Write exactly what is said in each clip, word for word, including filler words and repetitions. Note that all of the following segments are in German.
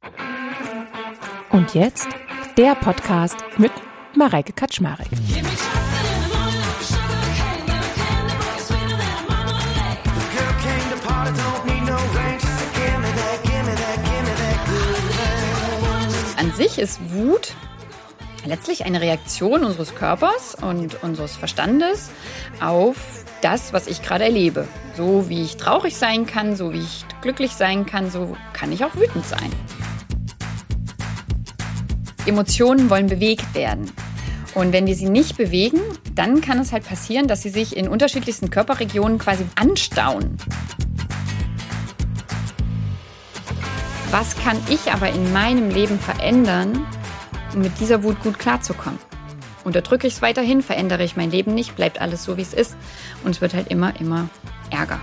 Und jetzt der Podcast mit Mareike Kaczmarek. An sich ist Wut letztlich eine Reaktion unseres Körpers und unseres Verstandes auf das, was ich gerade erlebe. So wie ich traurig sein kann, so wie ich glücklich sein kann, so kann ich auch wütend sein. Emotionen wollen bewegt werden. Und wenn wir sie nicht bewegen, dann kann es halt passieren, dass sie sich in unterschiedlichsten Körperregionen quasi anstauen. Was kann ich aber in meinem Leben verändern, um mit dieser Wut gut klarzukommen? Unterdrücke ich es weiterhin, verändere ich mein Leben nicht, bleibt alles so, wie es ist. Und es wird halt immer, immer ärger.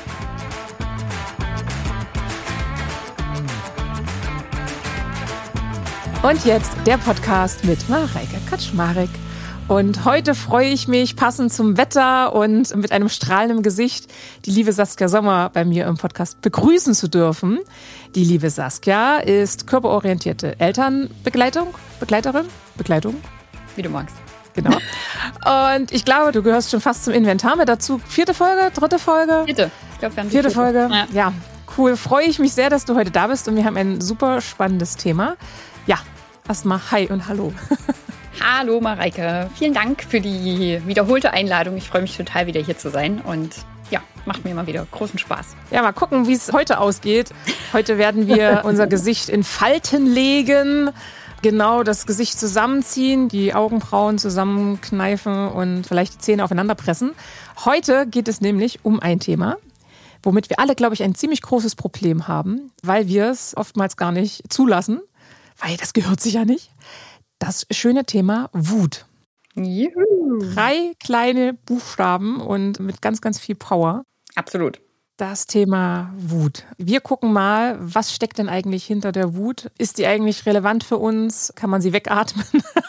Und jetzt der Podcast mit Mareike Kaczmarek. Und heute freue ich mich, passend zum Wetter und mit einem strahlenden Gesicht, die liebe Saskia Sommer bei mir im Podcast begrüßen zu dürfen. Die liebe Saskia ist körperorientierte Elternbegleitung, Begleiterin, Begleitung. Wie du magst. Genau. Und ich glaube, du gehörst schon fast zum Inventar mit dazu. Vierte Folge, dritte Folge? Vierte. Ich glaube, wir haben die vierte, vierte Folge. Ja. ja, cool. Freue ich mich sehr, dass du heute da bist und wir haben ein super spannendes Thema. Ja, erstmal hi und hallo. Hallo Mareike, vielen Dank für die wiederholte Einladung. Ich freue mich total, wieder hier zu sein und ja, macht mir immer wieder großen Spaß. Ja, mal gucken, wie es heute ausgeht. Heute werden wir unser Gesicht in Falten legen, genau das Gesicht zusammenziehen, die Augenbrauen zusammenkneifen und vielleicht die Zähne aufeinander pressen. Heute geht es nämlich um ein Thema, womit wir alle, glaube ich, ein ziemlich großes Problem haben, weil wir es oftmals gar nicht zulassen, weil das gehört sich ja nicht. Das schöne Thema Wut. Juhu. Drei kleine Buchstaben und mit ganz, ganz viel Power. Absolut. Das Thema Wut. Wir gucken mal, was steckt denn eigentlich hinter der Wut? Ist die eigentlich relevant für uns? Kann man sie wegatmen?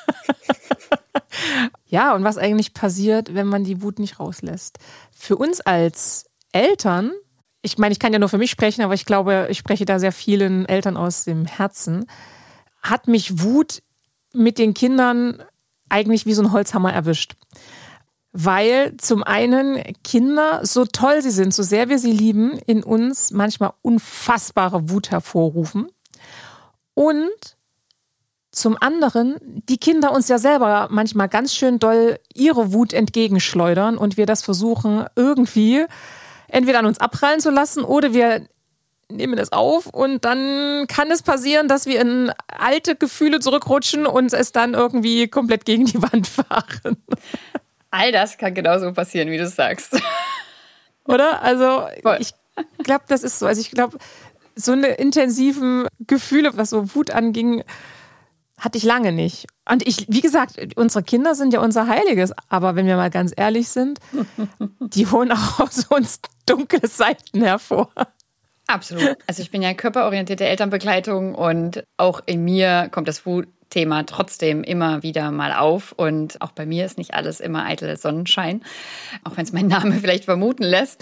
Ja, und was eigentlich passiert, wenn man die Wut nicht rauslässt? Für uns als Eltern, ich meine, ich kann ja nur für mich sprechen, aber ich glaube, ich spreche da sehr vielen Eltern aus dem Herzen, hat mich Wut mit den Kindern eigentlich wie so ein Holzhammer erwischt. Weil zum einen Kinder, so toll sie sind, so sehr wir sie lieben, in uns manchmal unfassbare Wut hervorrufen. Und zum anderen die Kinder uns ja selber manchmal ganz schön doll ihre Wut entgegenschleudern und wir das versuchen irgendwie entweder an uns abprallen zu lassen oder wir nehmen das auf und dann kann es passieren, dass wir in alte Gefühle zurückrutschen und es dann irgendwie komplett gegen die Wand fahren. All das kann genauso passieren, wie du es sagst. Oder? Also Voll. Ich glaube, das ist so. Also ich glaube, so eine intensiven Gefühle, was so Wut anging, hatte ich lange nicht. Und ich, wie gesagt, unsere Kinder sind ja unser Heiliges. Aber wenn wir mal ganz ehrlich sind, die holen auch aus uns dunkle Seiten hervor. Absolut. Also ich bin ja körperorientierte Elternbegleitung und auch in mir kommt das Wutthema trotzdem immer wieder mal auf. Und auch bei mir ist nicht alles immer eitel Sonnenschein, auch wenn es mein Name vielleicht vermuten lässt.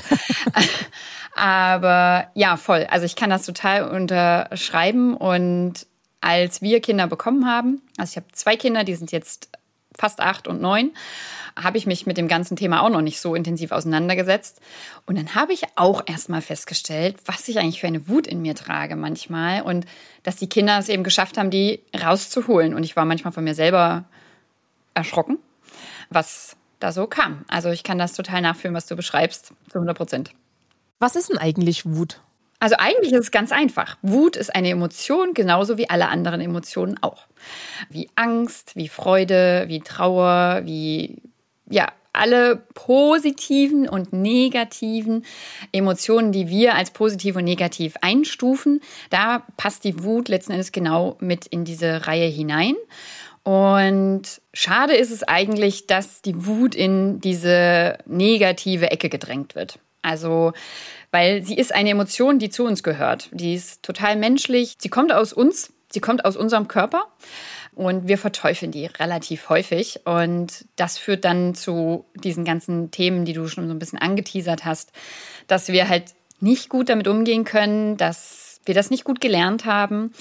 Aber ja, voll. Also ich kann das total unterschreiben. Und als wir Kinder bekommen haben, also ich habe zwei Kinder, die sind jetzt fast acht und neun, habe ich mich mit dem ganzen Thema auch noch nicht so intensiv auseinandergesetzt. Und dann habe ich auch erstmal festgestellt, was ich eigentlich für eine Wut in mir trage manchmal und dass die Kinder es eben geschafft haben, die rauszuholen. Und ich war manchmal von mir selber erschrocken, was da so kam. Also ich kann das total nachfühlen, was du beschreibst, zu hundert Prozent. Was ist denn eigentlich Wut? Also eigentlich ist es ganz einfach. Wut ist eine Emotion, genauso wie alle anderen Emotionen auch. Wie Angst, wie Freude, wie Trauer, wie ja, alle positiven und negativen Emotionen, die wir als positiv und negativ einstufen, da passt die Wut letzten Endes genau mit in diese Reihe hinein. Und schade ist es eigentlich, dass die Wut in diese negative Ecke gedrängt wird. Also, weil sie ist eine Emotion, die zu uns gehört. Die ist total menschlich. Sie kommt aus uns, sie kommt aus unserem Körper. Und wir verteufeln die relativ häufig. Und das führt dann zu diesen ganzen Themen, die du schon so ein bisschen angeteasert hast, dass wir halt nicht gut damit umgehen können, dass wir das nicht gut gelernt haben.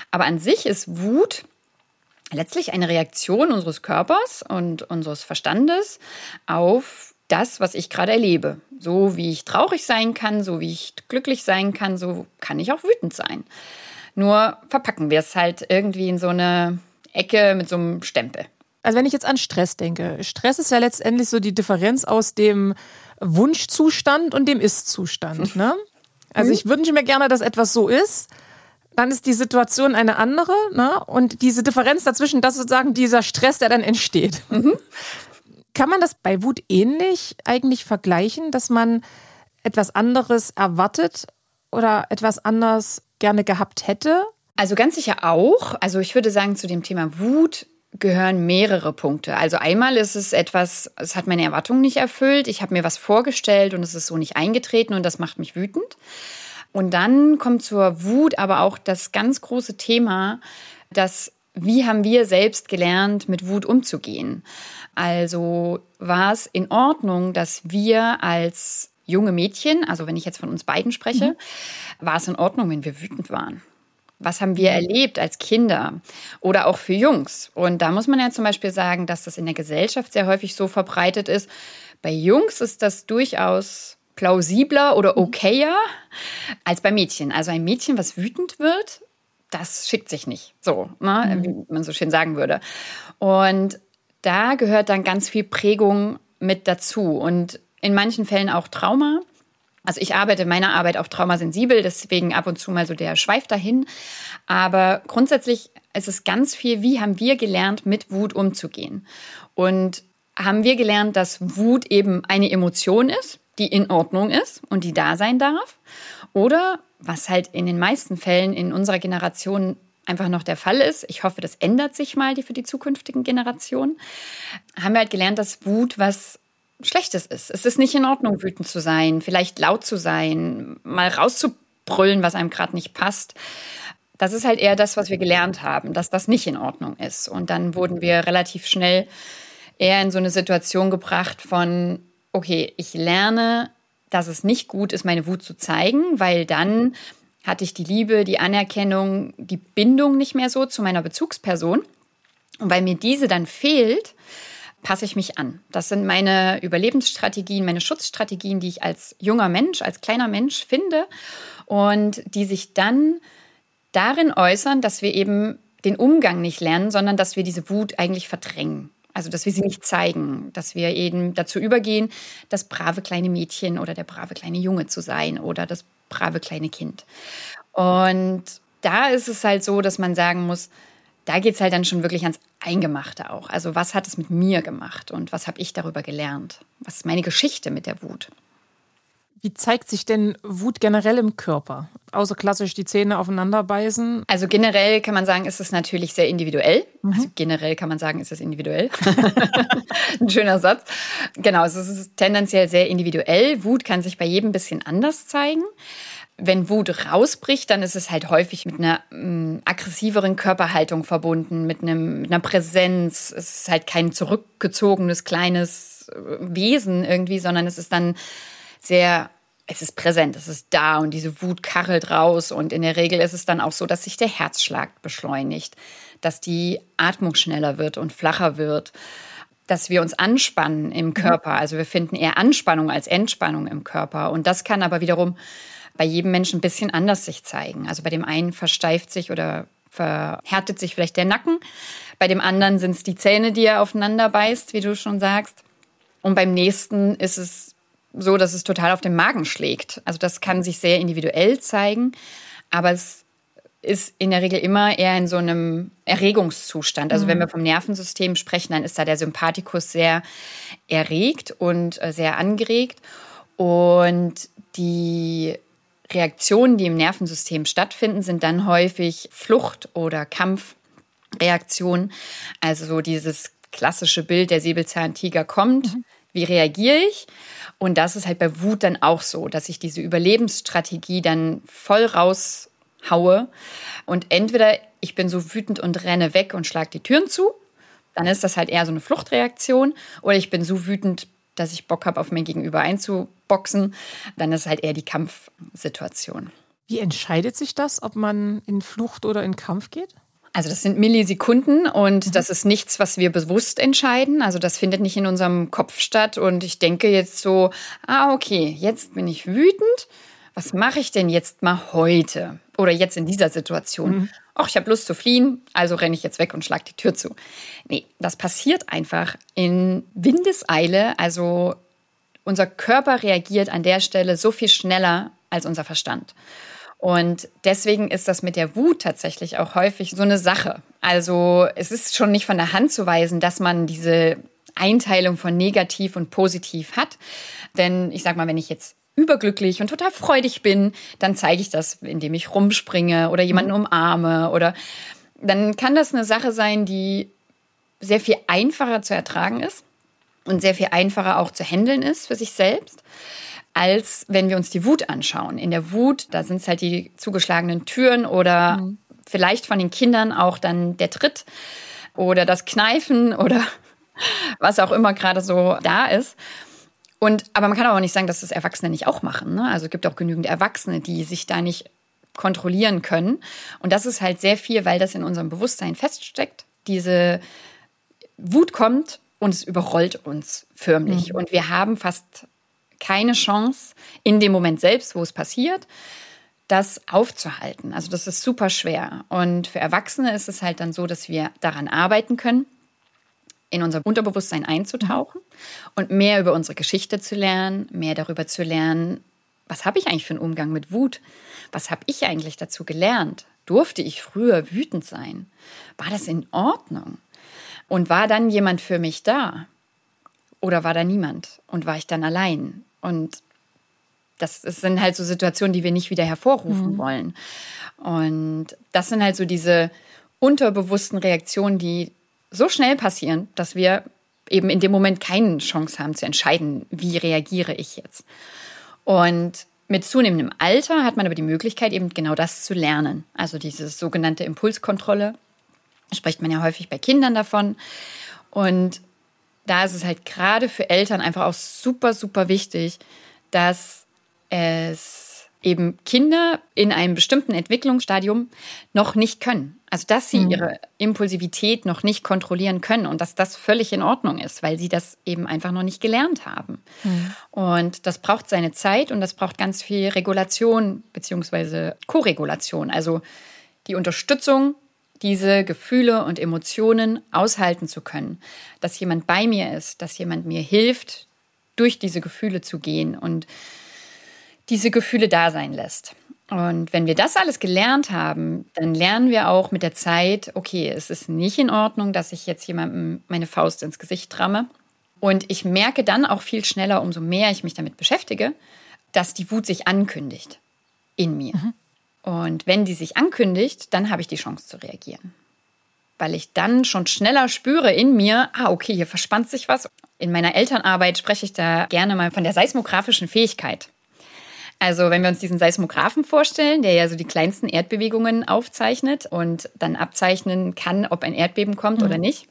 Aber an sich ist Wut letztlich eine Reaktion unseres Körpers und unseres Verstandes auf das, was ich gerade erlebe. So wie ich traurig sein kann, so wie ich glücklich sein kann, so kann ich auch wütend sein. Nur verpacken wir es halt irgendwie in so eine Ecke mit so einem Stempel. Also wenn ich jetzt an Stress denke, Stress ist ja letztendlich so die Differenz aus dem Wunschzustand und dem Ist-Zustand, ne? Also ich wünsche mir gerne, dass etwas so ist, dann ist die Situation eine andere, ne? Und diese Differenz dazwischen, das ist sozusagen dieser Stress, der dann entsteht. Mhm. Kann man das bei Wut ähnlich eigentlich vergleichen, dass man etwas anderes erwartet oder etwas anders gerne gehabt hätte? Also ganz sicher auch. Also ich würde sagen, zu dem Thema Wut gehören mehrere Punkte. Also einmal ist es etwas, es hat meine Erwartungen nicht erfüllt, ich habe mir was vorgestellt und es ist so nicht eingetreten und das macht mich wütend. Und dann kommt zur Wut aber auch das ganz große Thema, dass wie haben wir selbst gelernt, mit Wut umzugehen? Also war es in Ordnung, dass wir als junge Mädchen, also wenn ich jetzt von uns beiden spreche, mhm. war es in Ordnung, wenn wir wütend waren? Was haben wir erlebt als Kinder oder auch für Jungs? Und da muss man ja zum Beispiel sagen, dass das in der Gesellschaft sehr häufig so verbreitet ist. Bei Jungs ist das durchaus plausibler oder okayer als bei Mädchen. Also ein Mädchen, was wütend wird, das schickt sich nicht, so, ne, wie man so schön sagen würde. Und da gehört dann ganz viel Prägung mit dazu und in manchen Fällen auch Trauma. Also ich arbeite in meiner Arbeit auch traumasensibel, deswegen ab und zu mal so der Schweif dahin. Aber grundsätzlich ist es ganz viel, wie haben wir gelernt, mit Wut umzugehen? Und haben wir gelernt, dass Wut eben eine Emotion ist, die in Ordnung ist und die da sein darf? Oder, was halt in den meisten Fällen in unserer Generation einfach noch der Fall ist, ich hoffe, das ändert sich mal für die zukünftigen Generationen, haben wir halt gelernt, dass Wut was Schlechtes ist. Es ist nicht in Ordnung, wütend zu sein, vielleicht laut zu sein, mal rauszubrüllen, was einem gerade nicht passt. Das ist halt eher das, was wir gelernt haben, dass das nicht in Ordnung ist. Und dann wurden wir relativ schnell eher in so eine Situation gebracht von, okay, ich lerne, dass es nicht gut ist, meine Wut zu zeigen, weil dann hatte ich die Liebe, die Anerkennung, die Bindung nicht mehr so zu meiner Bezugsperson. Und weil mir diese dann fehlt, passe ich mich an. Das sind meine Überlebensstrategien, meine Schutzstrategien, die ich als junger Mensch, als kleiner Mensch finde und die sich dann darin äußern, dass wir eben den Umgang nicht lernen, sondern dass wir diese Wut eigentlich verdrängen. Also, dass wir sie nicht zeigen, dass wir eben dazu übergehen, das brave kleine Mädchen oder der brave kleine Junge zu sein oder das brave kleine Kind. Und da ist es halt so, dass man sagen muss, da geht es halt dann schon wirklich ans Eingemachte auch. Also was hat es mit mir gemacht und was habe ich darüber gelernt? Was ist meine Geschichte mit der Wut? Wie zeigt sich denn Wut generell im Körper? Außer klassisch die Zähne aufeinander beißen? Also generell kann man sagen, ist es natürlich sehr individuell. Mhm. Also generell kann man sagen, ist es individuell. Ein schöner Satz. Genau, es ist tendenziell sehr individuell. Wut kann sich bei jedem ein bisschen anders zeigen. Wenn Wut rausbricht, dann ist es halt häufig mit einer ähm, aggressiveren Körperhaltung verbunden, mit, einem, mit einer Präsenz. Es ist halt kein zurückgezogenes, kleines Wesen irgendwie, sondern es ist dann sehr, es ist präsent, es ist da und diese Wut kachelt raus. Und in der Regel ist es dann auch so, dass sich der Herzschlag beschleunigt, dass die Atmung schneller wird und flacher wird, dass wir uns anspannen im Körper. Also wir finden eher Anspannung als Entspannung im Körper. Und das kann aber wiederum bei jedem Menschen ein bisschen anders sich zeigen. Also bei dem einen versteift sich oder verhärtet sich vielleicht der Nacken. Bei dem anderen sind es die Zähne, die er aufeinander beißt, wie du schon sagst. Und beim nächsten ist es so, dass es total auf den Magen schlägt. Also das kann sich sehr individuell zeigen, aber es ist in der Regel immer eher in so einem Erregungszustand. Also mhm. wenn wir vom Nervensystem sprechen, dann ist da der Sympathikus sehr erregt und sehr angeregt. Und die Reaktionen, die im Nervensystem stattfinden, sind dann häufig Flucht- oder Kampfreaktionen. Also so dieses klassische Bild, der Säbelzahntiger kommt, mhm. wie reagiere ich? Und das ist halt bei Wut dann auch so, dass ich diese Überlebensstrategie dann voll raushaue. Und entweder ich bin so wütend und renne weg und schlage die Türen zu, dann ist das halt eher so eine Fluchtreaktion. Oder ich bin so wütend, dass ich Bock habe, auf mein Gegenüber einzuboxen, dann ist halt eher die Kampfsituation. Wie entscheidet sich das, ob man in Flucht oder in Kampf geht? Also das sind Millisekunden und das ist nichts, was wir bewusst entscheiden. Also das findet nicht in unserem Kopf statt. Und ich denke jetzt so, ah okay, jetzt bin ich wütend. Was mache ich denn jetzt mal heute? Oder jetzt in dieser Situation? Mhm. Ach, ich habe Lust zu fliehen, also renne ich jetzt weg und schlage die Tür zu. Nee, das passiert einfach in Windeseile. Also unser Körper reagiert an der Stelle so viel schneller als unser Verstand. Und deswegen ist das mit der Wut tatsächlich auch häufig so eine Sache. Also es ist schon nicht von der Hand zu weisen, dass man diese Einteilung von negativ und positiv hat. Denn ich sag mal, wenn ich jetzt überglücklich und total freudig bin, dann zeige ich das, indem ich rumspringe oder jemanden umarme. Oder dann kann das eine Sache sein, die sehr viel einfacher zu ertragen ist und sehr viel einfacher auch zu handeln ist für sich selbst, als wenn wir uns die Wut anschauen. In der Wut, da sind es halt die zugeschlagenen Türen oder mhm. vielleicht von den Kindern auch dann der Tritt oder das Kneifen oder was auch immer gerade so da ist. Und, aber man kann auch nicht sagen, dass das Erwachsene nicht auch machen. Ne? Also es gibt auch genügend Erwachsene, die sich da nicht kontrollieren können. Und das ist halt sehr viel, weil das in unserem Bewusstsein feststeckt. Diese Wut kommt und es überrollt uns förmlich. Mhm. Und wir haben fast keine Chance, in dem Moment selbst, wo es passiert, das aufzuhalten. Also das ist super schwer. Und für Erwachsene ist es halt dann so, dass wir daran arbeiten können, in unser Unterbewusstsein einzutauchen und mehr über unsere Geschichte zu lernen, mehr darüber zu lernen, was habe ich eigentlich für einen Umgang mit Wut? Was habe ich eigentlich dazu gelernt? Durfte ich früher wütend sein? War das in Ordnung? Und war dann jemand für mich da? Oder war da niemand? Und war ich dann allein? Und das sind halt so Situationen, die wir nicht wieder hervorrufen mhm. wollen. Und das sind halt so diese unterbewussten Reaktionen, die so schnell passieren, dass wir eben in dem Moment keine Chance haben zu entscheiden, wie reagiere ich jetzt. Und mit zunehmendem Alter hat man aber die Möglichkeit, eben genau das zu lernen. Also diese sogenannte Impulskontrolle, spricht man ja häufig bei Kindern davon. Und da ist es halt gerade für Eltern einfach auch super, super wichtig, dass es eben Kinder in einem bestimmten Entwicklungsstadium noch nicht können. Also dass sie mhm. ihre Impulsivität noch nicht kontrollieren können und dass das völlig in Ordnung ist, weil sie das eben einfach noch nicht gelernt haben. Mhm. Und das braucht seine Zeit und das braucht ganz viel Regulation bzw. Koregulation, also die Unterstützung, diese Gefühle und Emotionen aushalten zu können, dass jemand bei mir ist, dass jemand mir hilft, durch diese Gefühle zu gehen und diese Gefühle da sein lässt. Und wenn wir das alles gelernt haben, dann lernen wir auch mit der Zeit, okay, es ist nicht in Ordnung, dass ich jetzt jemandem meine Faust ins Gesicht ramme. Und ich merke dann auch viel schneller, umso mehr ich mich damit beschäftige, dass die Wut sich ankündigt in mir. Mhm. Und wenn die sich ankündigt, dann habe ich die Chance zu reagieren. Weil ich dann schon schneller spüre in mir, ah, okay, hier verspannt sich was. In meiner Elternarbeit spreche ich da gerne mal von der seismografischen Fähigkeit. Also wenn wir uns diesen Seismographen vorstellen, der ja so die kleinsten Erdbewegungen aufzeichnet und dann abzeichnen kann, ob ein Erdbeben kommt mhm. oder nicht.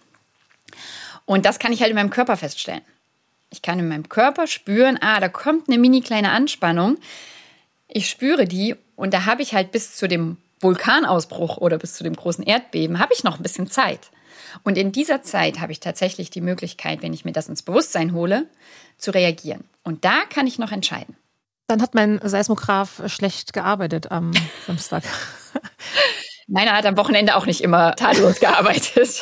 Und das kann ich halt in meinem Körper feststellen. Ich kann in meinem Körper spüren, ah, da kommt eine mini kleine Anspannung. Ich spüre die und da habe ich halt bis zu dem Vulkanausbruch oder bis zu dem großen Erdbeben, habe ich noch ein bisschen Zeit. Und in dieser Zeit habe ich tatsächlich die Möglichkeit, wenn ich mir das ins Bewusstsein hole, zu reagieren. Und da kann ich noch entscheiden. Dann hat mein Seismograph schlecht gearbeitet am Samstag. Meiner hat am Wochenende auch nicht immer tadellos gearbeitet.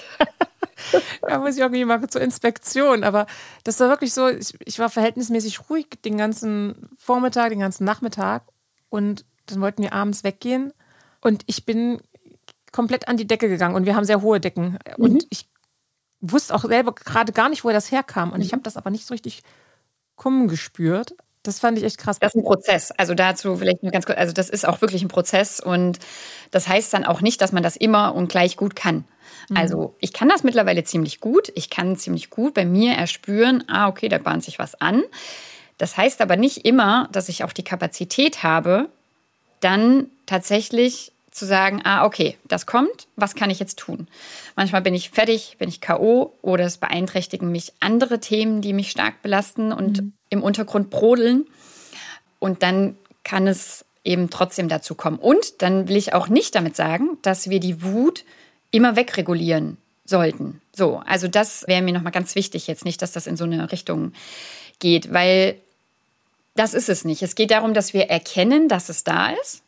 Da muss ich irgendwie mal zur Inspektion. Aber das war wirklich so, ich, ich war verhältnismäßig ruhig den ganzen Vormittag, den ganzen Nachmittag. Und dann wollten wir abends weggehen. Und ich bin komplett an die Decke gegangen. Und wir haben sehr hohe Decken. Mhm. Und ich wusste auch selber gerade gar nicht, woher das herkam. Und mhm. ich habe das aber nicht so richtig kommen gespürt. Das fand ich echt krass. Das ist ein Prozess. Also dazu vielleicht nur ganz kurz. Also das ist auch wirklich ein Prozess. Und das heißt dann auch nicht, dass man das immer und gleich gut kann. Mhm. Also ich kann das mittlerweile ziemlich gut. Ich kann ziemlich gut bei mir erspüren, ah, okay, da bahnt sich was an. Das heißt aber nicht immer, dass ich auch die Kapazität habe, dann tatsächlich zu sagen, ah, okay, das kommt, was kann ich jetzt tun? Manchmal bin ich fertig, bin ich K O oder es beeinträchtigen mich andere Themen, die mich stark belasten und mhm. im Untergrund brodeln. Und dann kann es eben trotzdem dazu kommen. Und dann will ich auch nicht damit sagen, dass wir die Wut immer wegregulieren sollten. So, also das wäre mir nochmal ganz wichtig jetzt nicht, dass das in so eine Richtung geht, weil das ist es nicht. Es geht darum, dass wir erkennen, dass es da ist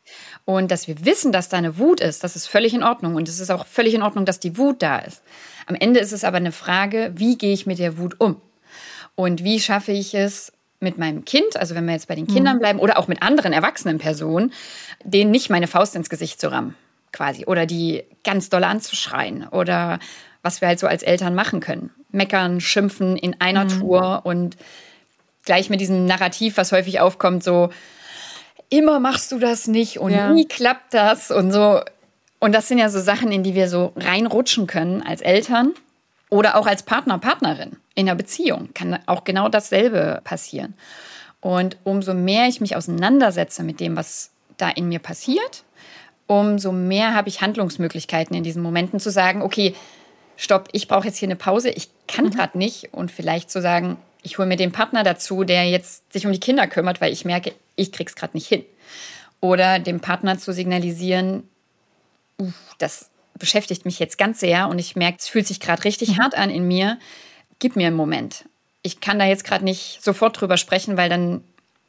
und dass wir wissen, dass da eine Wut ist. Das ist völlig in Ordnung und es ist auch völlig in Ordnung, dass die Wut da ist. Am Ende ist es aber eine Frage, wie gehe ich mit der Wut um? Und wie schaffe ich es mit meinem Kind, also wenn wir jetzt bei den Kindern bleiben, oder auch mit anderen erwachsenen Personen, denen nicht meine Faust ins Gesicht zu rammen, quasi. Oder die ganz doll anzuschreien. Oder was wir halt so als Eltern machen können. Meckern, schimpfen in einer mhm. Tour und gleich mit diesem Narrativ, was häufig aufkommt, so, immer machst du das nicht und ja. nie klappt das und so. Und das sind ja so Sachen, in die wir so reinrutschen können als Eltern oder auch als Partner, Partnerin. In einer Beziehung kann auch genau dasselbe passieren. Und umso mehr ich mich auseinandersetze mit dem, was da in mir passiert, umso mehr habe ich Handlungsmöglichkeiten in diesen Momenten zu sagen, okay, stopp, ich brauche jetzt hier eine Pause, ich kann mhm. gerade nicht. Und vielleicht zu sagen, ich hole mir den Partner dazu, der jetzt sich um die Kinder kümmert, weil ich merke, ich krieg's gerade nicht hin. Oder dem Partner zu signalisieren, uff, das beschäftigt mich jetzt ganz sehr und ich merke, es fühlt sich gerade richtig mhm. hart an in mir. Gib mir einen Moment. Ich kann da jetzt gerade nicht sofort drüber sprechen, weil dann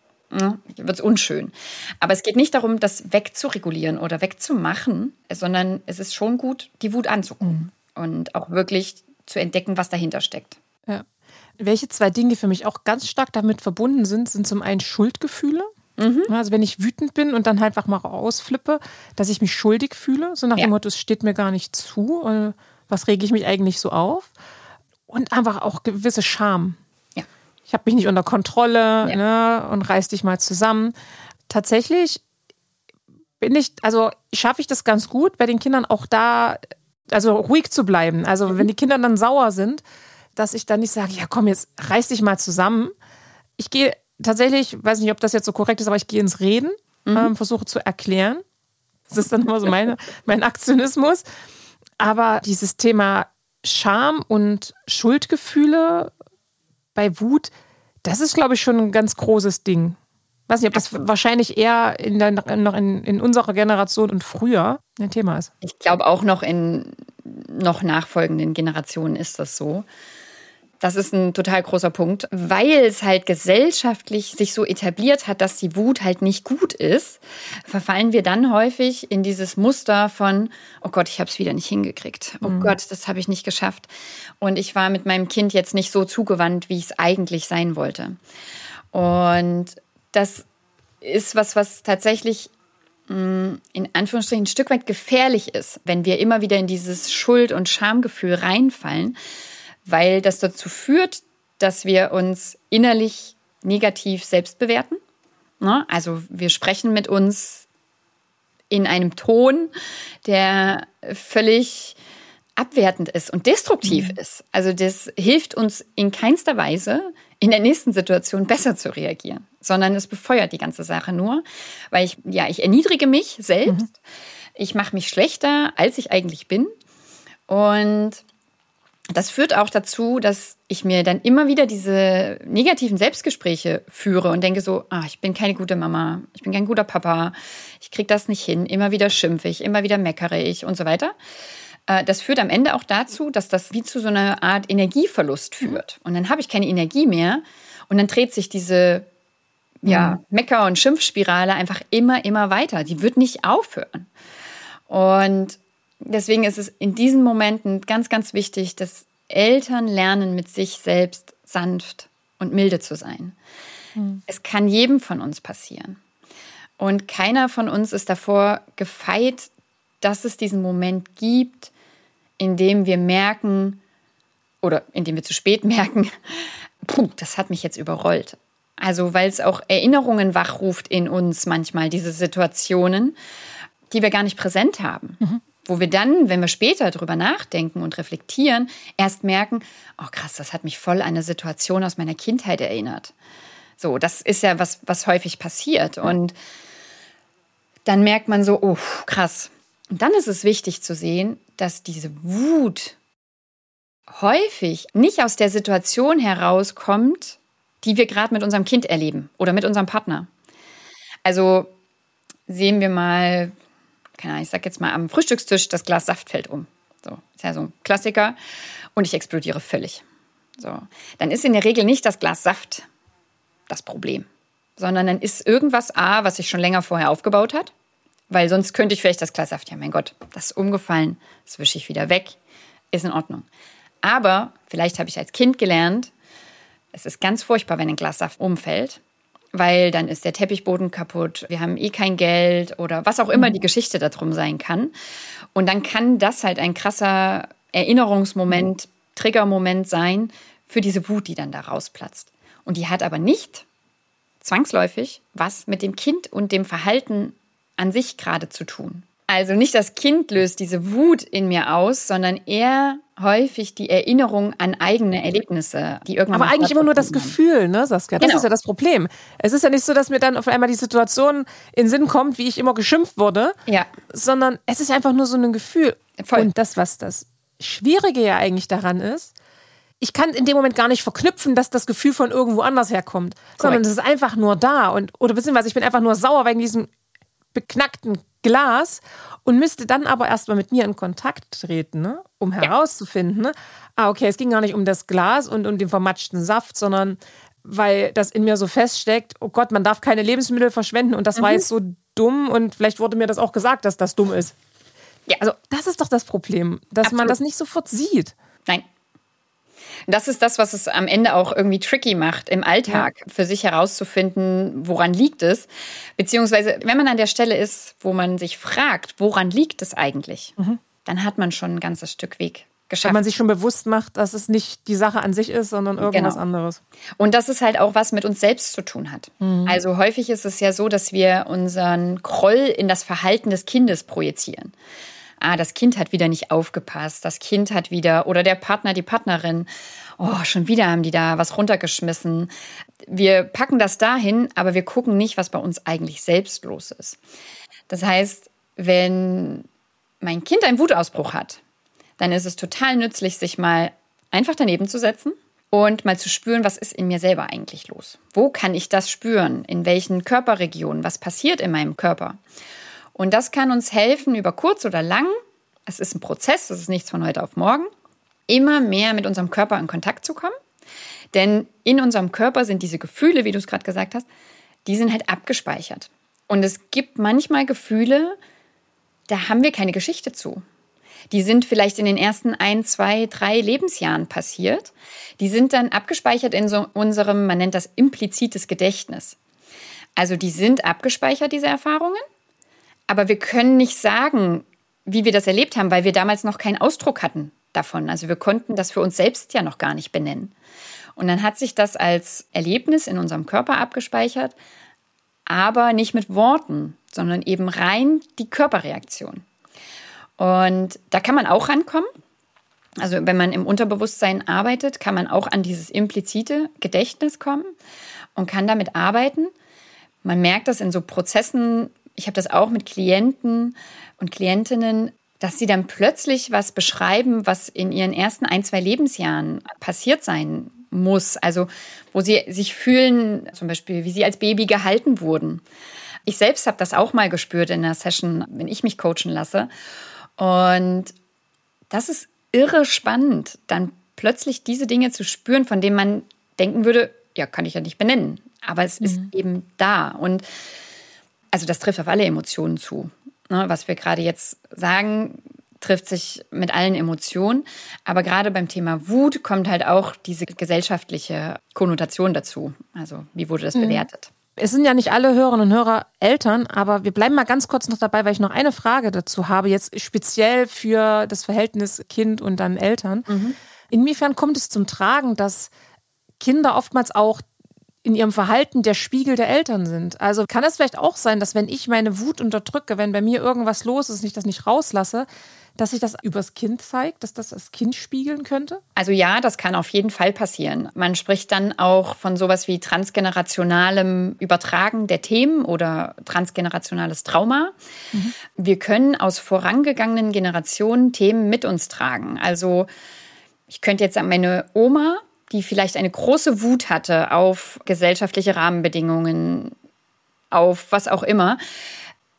ja, wird es unschön. Aber es geht nicht darum, das wegzuregulieren oder wegzumachen, sondern es ist schon gut, die Wut anzugucken mhm. und auch wirklich zu entdecken, was dahinter steckt. Ja. Welche zwei Dinge für mich auch ganz stark damit verbunden sind, sind zum einen Schuldgefühle. Mhm. Also wenn ich wütend bin und dann halt einfach mal ausflippe, dass ich mich schuldig fühle, so nach ja. dem Motto, es steht mir gar nicht zu, was rege ich mich eigentlich so auf? Und einfach auch gewisse Scham. Ja. Ich habe mich nicht unter Kontrolle ja. ne, und reiß dich mal zusammen. Tatsächlich bin ich, also schaffe ich das ganz gut, bei den Kindern auch da, also ruhig zu bleiben. Also mhm. wenn die Kinder dann sauer sind, dass ich dann nicht sage, ja komm, jetzt reiß dich mal zusammen. Ich gehe tatsächlich, weiß nicht, ob das jetzt so korrekt ist, aber ich gehe ins Reden, mhm. ähm, versuche zu erklären. Das ist dann immer so meine, mein Aktionismus. Aber dieses Thema Scham und Schuldgefühle bei Wut, das ist, glaube ich, schon ein ganz großes Ding. Weiß nicht, ob das wahrscheinlich eher in, der, noch in, in unserer Generation und früher ein Thema ist. Ich glaube auch noch in noch nachfolgenden Generationen ist das so. Das ist ein total großer Punkt, weil es halt gesellschaftlich sich so etabliert hat, dass die Wut halt nicht gut ist, verfallen wir dann häufig in dieses Muster von, oh Gott, ich habe es wieder nicht hingekriegt. Oh mhm. Gott, das habe ich nicht geschafft. Und ich war mit meinem Kind jetzt nicht so zugewandt, wie ich es eigentlich sein wollte. Und das ist was, was tatsächlich in Anführungsstrichen ein Stück weit gefährlich ist, wenn wir immer wieder in dieses Schuld- und Schamgefühl reinfallen, weil das dazu führt, dass wir uns innerlich negativ selbst bewerten. Also wir sprechen mit uns in einem Ton, der völlig abwertend ist und destruktiv mhm. ist. Also das hilft uns in keinster Weise, in der nächsten Situation besser zu reagieren, sondern es befeuert die ganze Sache nur, weil ich, ja, ich erniedrige mich selbst, mhm. ich mache mich schlechter, als ich eigentlich bin und das führt auch dazu, dass ich mir dann immer wieder diese negativen Selbstgespräche führe und denke so, ah, ich bin keine gute Mama, ich bin kein guter Papa, ich kriege das nicht hin, immer wieder schimpfe ich, immer wieder meckere ich und so weiter. Das führt am Ende auch dazu, dass das wie zu so einer Art Energieverlust führt. Und dann habe ich keine Energie mehr und dann dreht sich diese ja, Mecker- und Schimpfspirale einfach immer, immer weiter. Die wird nicht aufhören. Und deswegen ist es in diesen Momenten ganz, ganz wichtig, dass Eltern lernen, mit sich selbst sanft und milde zu sein. Mhm. Es kann jedem von uns passieren. Und keiner von uns ist davor gefeit, dass es diesen Moment gibt, in dem wir merken, oder in dem wir zu spät merken, puh, das hat mich jetzt überrollt. Also weil es auch Erinnerungen wachruft in uns manchmal, diese Situationen, die wir gar nicht präsent haben. Mhm. Wo wir dann, wenn wir später drüber nachdenken und reflektieren, erst merken, oh krass, das hat mich voll an eine Situation aus meiner Kindheit erinnert. So, das ist ja was, was häufig passiert. Und dann merkt man so, oh krass. Und dann ist es wichtig zu sehen, dass diese Wut häufig nicht aus der Situation herauskommt, die wir gerade mit unserem Kind erleben oder mit unserem Partner. Also sehen wir mal, keine Ahnung, ich sag jetzt mal am Frühstückstisch, das Glas Saft fällt um. So, ist ja so ein Klassiker. Und ich explodiere völlig. So, dann ist in der Regel nicht das Glas Saft das Problem, sondern dann ist irgendwas A, was sich schon länger vorher aufgebaut hat. Weil sonst könnte ich vielleicht das Glas Saft, ja mein Gott, das ist umgefallen, das wische ich wieder weg, ist in Ordnung. Aber vielleicht habe ich als Kind gelernt, es ist ganz furchtbar, wenn ein Glas Saft umfällt, weil dann ist der Teppichboden kaputt, wir haben eh kein Geld oder was auch immer die Geschichte darum sein kann. Und dann kann das halt ein krasser Erinnerungsmoment, Triggermoment sein für diese Wut, die dann da rausplatzt. Und die hat aber nicht zwangsläufig was mit dem Kind und dem Verhalten an sich gerade zu tun. Also nicht das Kind löst diese Wut in mir aus, sondern eher häufig die Erinnerung an eigene Erlebnisse, die irgendwann. Aber eigentlich immer nur das Gefühl, ne, Saskia? Das Genau. ist ja das Problem. Es ist ja nicht so, dass mir dann auf einmal die Situation in den Sinn kommt, wie ich immer geschimpft wurde, ja. sondern es ist einfach nur so ein Gefühl. Voll. Und das, was das Schwierige ja eigentlich daran ist, ich kann in dem Moment gar nicht verknüpfen, dass das Gefühl von irgendwo anders herkommt, Correct. Sondern es ist einfach nur da. Und, oder beziehungsweise ich bin einfach nur sauer wegen diesem beknackten Glas und müsste dann aber erstmal mit mir in Kontakt treten, ne? Um ja. herauszufinden, ne? Ah, okay, es ging gar nicht um das Glas und um den vermatschten Saft, sondern weil das in mir so feststeckt, oh Gott, man darf keine Lebensmittel verschwenden und das mhm. war jetzt so dumm und vielleicht wurde mir das auch gesagt, dass das dumm ist. Ja. Also das ist doch das Problem, dass Absolut. Man das nicht sofort sieht. Nein. Das ist das, was es am Ende auch irgendwie tricky macht, im Alltag ja. für sich herauszufinden, woran liegt es. Beziehungsweise, wenn man an der Stelle ist, wo man sich fragt, woran liegt es eigentlich, mhm. dann hat man schon ein ganzes Stück Weg geschafft. Wenn man sich schon bewusst macht, dass es nicht die Sache an sich ist, sondern irgendwas genau. anderes. Und dass es halt auch was mit uns selbst zu tun hat. Mhm. Also häufig ist es ja so, dass wir unseren Groll in das Verhalten des Kindes projizieren. Ah, das Kind hat wieder nicht aufgepasst, das Kind hat wieder, oder der Partner, die Partnerin, oh, schon wieder haben die da was runtergeschmissen. Wir packen das dahin, aber wir gucken nicht, was bei uns eigentlich selbst los ist. Das heißt, wenn mein Kind einen Wutausbruch hat, dann ist es total nützlich, sich mal einfach daneben zu setzen und mal zu spüren, was ist in mir selber eigentlich los? Wo kann ich das spüren? In welchen Körperregionen? Was passiert in meinem Körper? Und das kann uns helfen, über kurz oder lang, es ist ein Prozess, das ist nichts von heute auf morgen, immer mehr mit unserem Körper in Kontakt zu kommen. Denn in unserem Körper sind diese Gefühle, wie du es gerade gesagt hast, die sind halt abgespeichert. Und es gibt manchmal Gefühle, da haben wir keine Geschichte zu. Die sind vielleicht in den ersten ein, zwei, drei Lebensjahren passiert. Die sind dann abgespeichert in so unserem, man nennt das implizites Gedächtnis. Also die sind abgespeichert, diese Erfahrungen. Aber wir können nicht sagen, wie wir das erlebt haben, weil wir damals noch keinen Ausdruck hatten davon. Also wir konnten das für uns selbst ja noch gar nicht benennen. Und dann hat sich das als Erlebnis in unserem Körper abgespeichert, aber nicht mit Worten, sondern eben rein die Körperreaktion. Und da kann man auch rankommen. Also wenn man im Unterbewusstsein arbeitet, kann man auch an dieses implizite Gedächtnis kommen und kann damit arbeiten. Man merkt das in so Prozessen. Ich habe das auch mit Klienten und Klientinnen, dass sie dann plötzlich was beschreiben, was in ihren ersten ein, zwei Lebensjahren passiert sein muss. Also wo sie sich fühlen, zum Beispiel, wie sie als Baby gehalten wurden. Ich selbst habe das auch mal gespürt in einer Session, wenn ich mich coachen lasse. Und das ist irre spannend, dann plötzlich diese Dinge zu spüren, von denen man denken würde, ja, kann ich ja nicht benennen. Aber es mhm. ist eben da. Und also das trifft auf alle Emotionen zu. Was wir gerade jetzt sagen, trifft sich mit allen Emotionen. Aber gerade beim Thema Wut kommt halt auch diese gesellschaftliche Konnotation dazu. Also wie wurde das mhm. bewertet? Es sind ja nicht alle Hörerinnen und Hörer Eltern, aber wir bleiben mal ganz kurz noch dabei, weil ich noch eine Frage dazu habe, jetzt speziell für das Verhältnis Kind und dann Eltern. Mhm. Inwiefern kommt es zum Tragen, dass Kinder oftmals auch in ihrem Verhalten der Spiegel der Eltern sind? Also kann es vielleicht auch sein, dass wenn ich meine Wut unterdrücke, wenn bei mir irgendwas los ist und ich das nicht rauslasse, dass sich das übers Kind zeigt, dass das das Kind spiegeln könnte? Also ja, das kann auf jeden Fall passieren. Man spricht dann auch von sowas wie transgenerationalem Übertragen der Themen oder transgenerationales Trauma. Mhm. Wir können aus vorangegangenen Generationen Themen mit uns tragen. Also ich könnte jetzt sagen, meine Oma, die vielleicht eine große Wut hatte auf gesellschaftliche Rahmenbedingungen, auf was auch immer.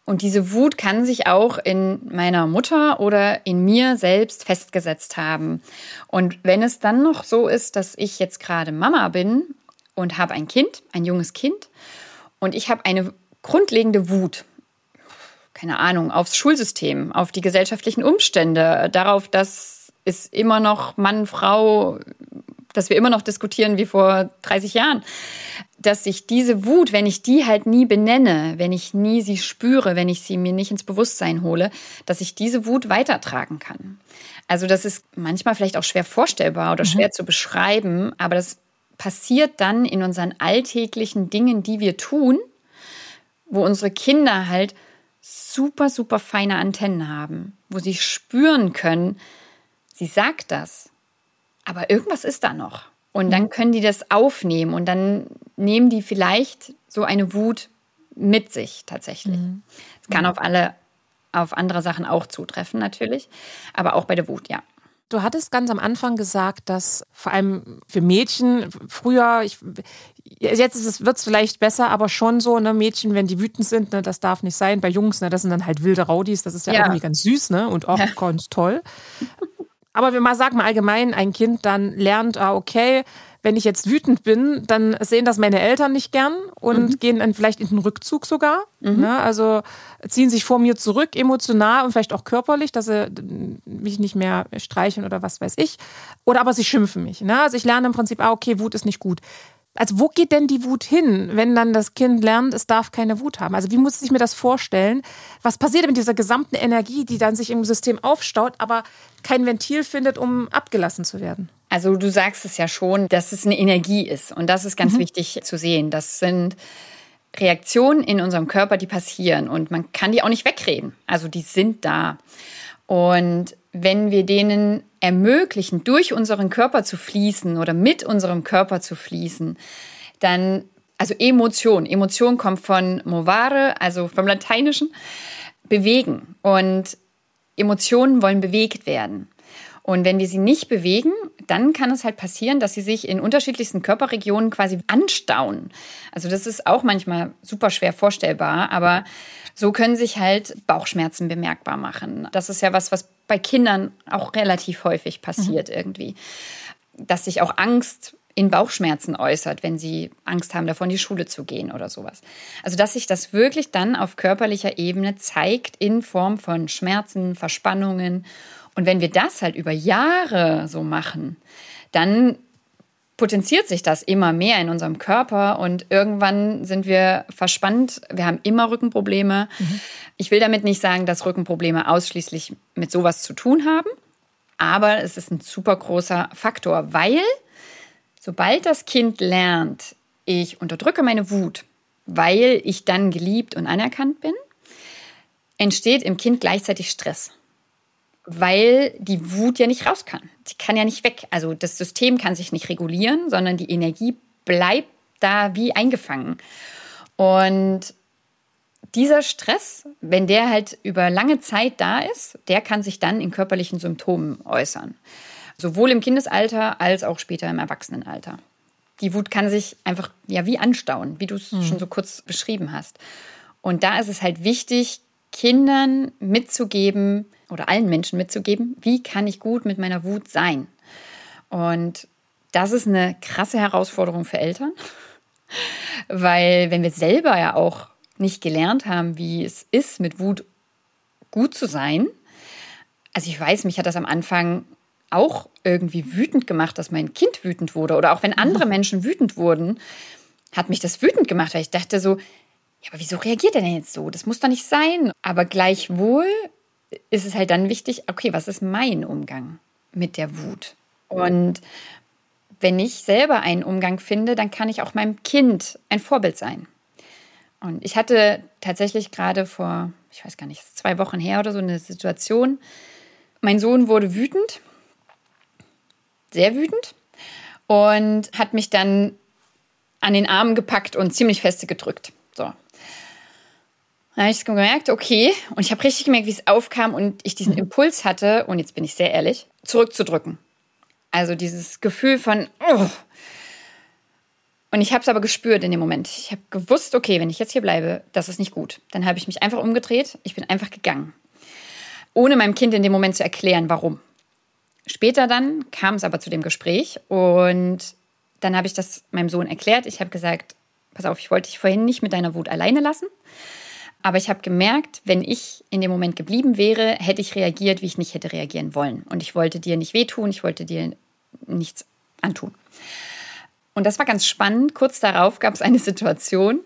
Und diese Wut kann sich auch in meiner Mutter oder in mir selbst festgesetzt haben. Und wenn es dann noch so ist, dass ich jetzt gerade Mama bin und habe ein Kind, ein junges Kind, und ich habe eine grundlegende Wut, keine Ahnung, aufs Schulsystem, auf die gesellschaftlichen Umstände, darauf, dass es immer noch Mann, Frau, dass wir immer noch diskutieren wie vor dreißig Jahren, dass ich diese Wut, wenn ich die halt nie benenne, wenn ich nie sie spüre, wenn ich sie mir nicht ins Bewusstsein hole, dass ich diese Wut weitertragen kann. Also das ist manchmal vielleicht auch schwer vorstellbar oder mhm. schwer zu beschreiben, aber das passiert dann in unseren alltäglichen Dingen, die wir tun, wo unsere Kinder halt super, super feine Antennen haben, wo sie spüren können, sie sagt das, aber irgendwas ist da noch. Und dann können die das aufnehmen und dann nehmen die vielleicht so eine Wut mit sich tatsächlich. Es mhm. kann auf alle, auf andere Sachen auch zutreffen natürlich, aber auch bei der Wut, ja. Du hattest ganz am Anfang gesagt, dass vor allem für Mädchen früher, ich, jetzt ist es, wird es vielleicht besser, aber schon so, ne, Mädchen, wenn die wütend sind, ne, das darf nicht sein. Bei Jungs, ne, das sind dann halt wilde Raudis, das ist ja, ja. irgendwie ganz süß, ne, und auch ja. ganz toll. Aber wenn man sagt mal allgemein, ein Kind dann lernt, ah, okay, wenn ich jetzt wütend bin, dann sehen das meine Eltern nicht gern und mhm. gehen dann vielleicht in den Rückzug sogar. Mhm. Ne? Also ziehen sich vor mir zurück, emotional und vielleicht auch körperlich, dass sie mich nicht mehr streicheln oder was weiß ich. Oder aber sie schimpfen mich. Ne? Also ich lerne im Prinzip, ah, okay, Wut ist nicht gut. Also wo geht denn die Wut hin, wenn dann das Kind lernt, es darf keine Wut haben? Also wie muss ich mir das vorstellen? Was passiert mit dieser gesamten Energie, die dann sich im System aufstaut, aber kein Ventil findet, um abgelassen zu werden? Also du sagst es ja schon, dass es eine Energie ist. Und das ist ganz mhm. wichtig zu sehen. Das sind Reaktionen in unserem Körper, die passieren. Und man kann die auch nicht wegreden. Also die sind da. Und wenn wir denen ermöglichen, durch unseren Körper zu fließen oder mit unserem Körper zu fließen, dann, also Emotion, Emotion kommt von movare, also vom Lateinischen, bewegen. Und Emotionen wollen bewegt werden. Und wenn wir sie nicht bewegen, dann kann es halt passieren, dass sie sich in unterschiedlichsten Körperregionen quasi anstauen. Also das ist auch manchmal super schwer vorstellbar, aber so können sich halt Bauchschmerzen bemerkbar machen. Das ist ja was, was bei Kindern auch relativ häufig passiert mhm. irgendwie. Dass sich auch Angst in Bauchschmerzen äußert, wenn sie Angst haben, davon in die Schule zu gehen oder sowas. Also dass sich das wirklich dann auf körperlicher Ebene zeigt in Form von Schmerzen, Verspannungen. Und wenn wir das halt über Jahre so machen, dann potenziert sich das immer mehr in unserem Körper und irgendwann sind wir verspannt. Wir haben immer Rückenprobleme. Mhm. Ich will damit nicht sagen, dass Rückenprobleme ausschließlich mit sowas zu tun haben, aber es ist ein super großer Faktor, weil sobald das Kind lernt, ich unterdrücke meine Wut, weil ich dann geliebt und anerkannt bin, entsteht im Kind gleichzeitig Stress. Weil die Wut ja nicht raus kann. Die kann ja nicht weg. Also das System kann sich nicht regulieren, sondern die Energie bleibt da wie eingefangen. Und dieser Stress, wenn der halt über lange Zeit da ist, der kann sich dann in körperlichen Symptomen äußern. Sowohl im Kindesalter als auch später im Erwachsenenalter. Die Wut kann sich einfach ja wie anstauen, wie du es mhm. schon so kurz beschrieben hast. Und da ist es halt wichtig, Kindern mitzugeben, oder allen Menschen mitzugeben, wie kann ich gut mit meiner Wut sein? Und das ist eine krasse Herausforderung für Eltern, weil wenn wir selber ja auch nicht gelernt haben, wie es ist, mit Wut gut zu sein. Also ich weiß, mich hat das am Anfang auch irgendwie wütend gemacht, dass mein Kind wütend wurde. Oder auch wenn andere Menschen wütend wurden, hat mich das wütend gemacht, weil ich dachte so, ja, aber wieso reagiert er denn jetzt so? Das muss doch nicht sein. Aber gleichwohl ist es halt dann wichtig, okay, was ist mein Umgang mit der Wut? Und wenn ich selber einen Umgang finde, dann kann ich auch meinem Kind ein Vorbild sein. Und ich hatte tatsächlich gerade vor, ich weiß gar nicht, zwei Wochen her oder so eine Situation. Mein Sohn wurde wütend, sehr wütend und hat mich dann an den Armen gepackt und ziemlich feste gedrückt. So. Dann habe ich gemerkt, okay, und ich habe richtig gemerkt, wie es aufkam und ich diesen Impuls hatte, und jetzt bin ich sehr ehrlich, zurückzudrücken. Also dieses Gefühl von, oh. Und ich habe es aber gespürt in dem Moment. Ich habe gewusst, okay, wenn ich jetzt hier bleibe, das ist nicht gut. Dann habe ich mich einfach umgedreht. Ich bin einfach gegangen. Ohne meinem Kind in dem Moment zu erklären, warum. Später dann kam es aber zu dem Gespräch. Und dann habe ich das meinem Sohn erklärt. Ich habe gesagt, pass auf, ich wollte dich vorhin nicht mit deiner Wut alleine lassen. Aber ich habe gemerkt, wenn ich in dem Moment geblieben wäre, hätte ich reagiert, wie ich nicht hätte reagieren wollen. Und ich wollte dir nicht wehtun, ich wollte dir nichts antun. Und das war ganz spannend. Kurz darauf gab es eine Situation,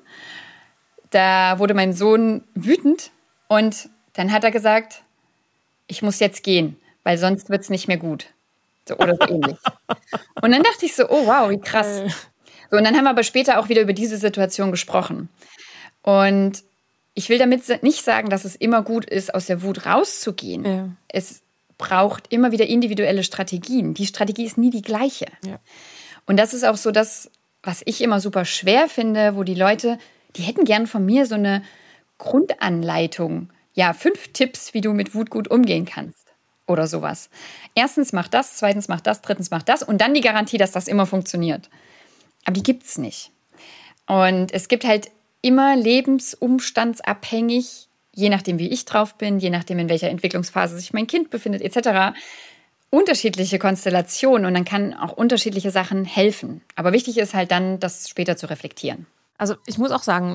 da wurde mein Sohn wütend und dann hat er gesagt, ich muss jetzt gehen, weil sonst wird es nicht mehr gut. So, oder so ähnlich. Und dann dachte ich so, oh wow, wie krass. So, und dann haben wir aber später auch wieder über diese Situation gesprochen. Und ich will damit nicht sagen, dass es immer gut ist, aus der Wut rauszugehen. Ja. Es braucht immer wieder individuelle Strategien. Die Strategie ist nie die gleiche. Ja. Und das ist auch so das, was ich immer super schwer finde, wo die Leute, die hätten gern von mir so eine Grundanleitung. Ja, fünf Tipps, wie du mit Wut gut umgehen kannst oder sowas. Erstens mach das, zweitens mach das, drittens mach das und dann die Garantie, dass das immer funktioniert. Aber die gibt's nicht. Und es gibt halt immer lebensumstandsabhängig, je nachdem, wie ich drauf bin, je nachdem, in welcher Entwicklungsphase sich mein Kind befindet, et cetera, unterschiedliche Konstellationen und dann kann auch unterschiedliche Sachen helfen. Aber wichtig ist halt dann, das später zu reflektieren. Also ich muss auch sagen,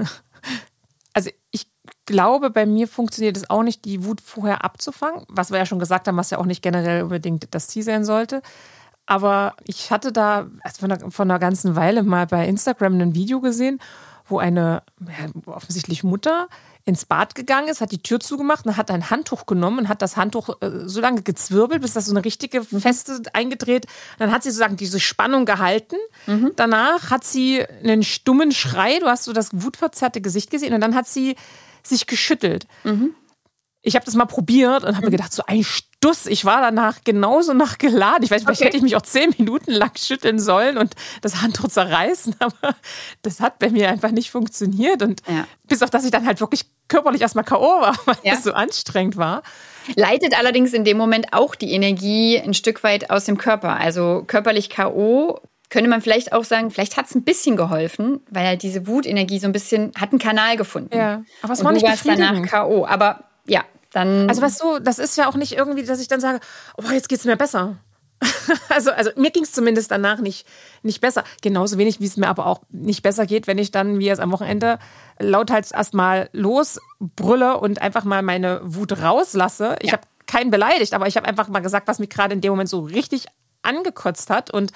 also ich glaube, bei mir funktioniert es auch nicht, die Wut vorher abzufangen, was wir ja schon gesagt haben, was ja auch nicht generell unbedingt das Ziel sein sollte. Aber ich hatte da also von, einer, von einer ganzen Weile mal bei Instagram ein Video gesehen, wo eine ja, offensichtlich Mutter ins Bad gegangen ist, hat die Tür zugemacht und hat ein Handtuch genommen und hat das Handtuch äh, so lange gezwirbelt, bis das so eine richtige Feste eingedreht. Dann hat sie sozusagen diese Spannung gehalten. Mhm. Danach hat sie einen stummen Schrei, du hast so das wutverzerrte Gesicht gesehen und dann hat sie sich geschüttelt. Mhm. Ich habe das mal probiert und habe mir gedacht, so ein Stuss. Ich war danach genauso noch geladen. Ich weiß, vielleicht okay. hätte ich mich auch zehn Minuten lang schütteln sollen und das Handtuch zerreißen, aber das hat bei mir einfach nicht funktioniert. Und ja. bis auf, dass ich dann halt wirklich körperlich erstmal K O war, weil ja. es so anstrengend war. Leitet allerdings in dem Moment auch die Energie ein Stück weit aus dem Körper. Also körperlich K O könnte man vielleicht auch sagen, vielleicht hat es ein bisschen geholfen, weil halt diese Wutenergie so ein bisschen, hat einen Kanal gefunden. Ja, aber es war nicht befriedigend. Danach K O, aber ja. Dann also weißt du, das ist ja auch nicht irgendwie, dass ich dann sage, oh, jetzt geht's mir besser. also, also mir ging es zumindest danach nicht, nicht besser. Genauso wenig, wie es mir aber auch nicht besser geht, wenn ich dann, wie es am Wochenende, lauthals erstmal losbrülle und einfach mal meine Wut rauslasse. Ich ja. habe keinen beleidigt, aber ich habe einfach mal gesagt, was mich gerade in dem Moment so richtig angekotzt hat. Und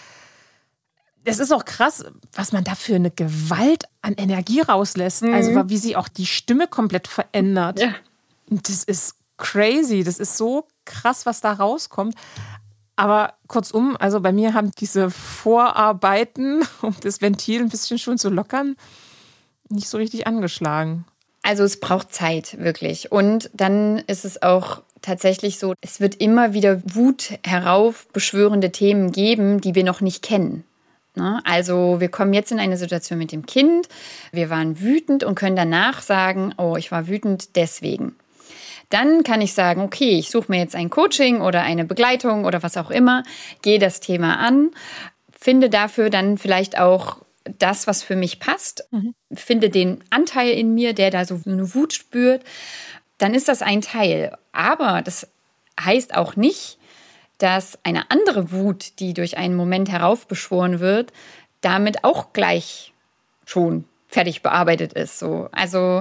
es ist auch krass, was man da für eine Gewalt an Energie rauslässt. Mhm. Also wie sie auch die Stimme komplett verändert. Ja. Das ist crazy, das ist so krass, was da rauskommt. Aber kurzum, also bei mir haben diese Vorarbeiten, um das Ventil ein bisschen schon zu lockern, nicht so richtig angeschlagen. Also es braucht Zeit, wirklich. Und dann ist es auch tatsächlich so, es wird immer wieder Wut heraufbeschwörende Themen geben, die wir noch nicht kennen. Also wir kommen jetzt in eine Situation mit dem Kind, wir waren wütend und können danach sagen, oh, ich war wütend deswegen. Dann kann ich sagen, okay, ich suche mir jetzt ein Coaching oder eine Begleitung oder was auch immer, gehe das Thema an, finde dafür dann vielleicht auch das, was für mich passt, mhm. finde den Anteil in mir, der da so eine Wut spürt, dann ist das ein Teil. Aber das heißt auch nicht, dass eine andere Wut, die durch einen Moment heraufbeschworen wird, damit auch gleich schon fertig bearbeitet ist. So. Also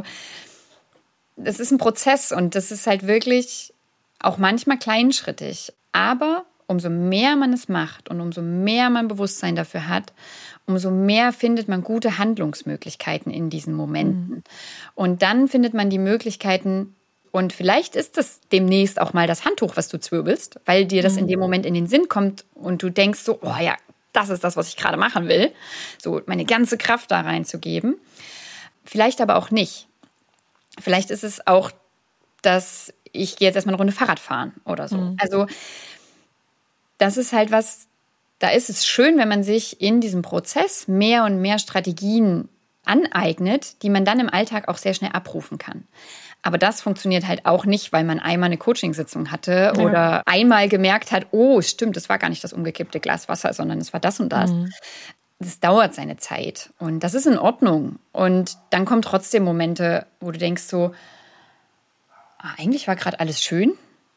das ist ein Prozess und das ist halt wirklich auch manchmal kleinschrittig. Aber umso mehr man es macht und umso mehr man Bewusstsein dafür hat, umso mehr findet man gute Handlungsmöglichkeiten in diesen Momenten. Mhm. Und dann findet man die Möglichkeiten, und vielleicht ist das demnächst auch mal das Handtuch, was du zwirbelst, weil dir das mhm. in dem Moment in den Sinn kommt und du denkst so, oh ja, das ist das, was ich gerade machen will. So meine ganze Kraft da reinzugeben. Vielleicht aber auch nicht. Vielleicht ist es auch, dass ich gehe jetzt erstmal eine Runde Fahrrad fahren oder so. Mhm. Also das ist halt was, da ist es schön, wenn man sich in diesem Prozess mehr und mehr Strategien aneignet, die man dann im Alltag auch sehr schnell abrufen kann. Aber das funktioniert halt auch nicht, weil man einmal eine Coachingsitzung hatte ja. oder einmal gemerkt hat, oh, stimmt, das war gar nicht das umgekippte Glas Wasser, sondern es war das und das. Mhm. das dauert seine Zeit und das ist in Ordnung. Und dann kommen trotzdem Momente, wo du denkst so, ah, eigentlich war gerade alles schön.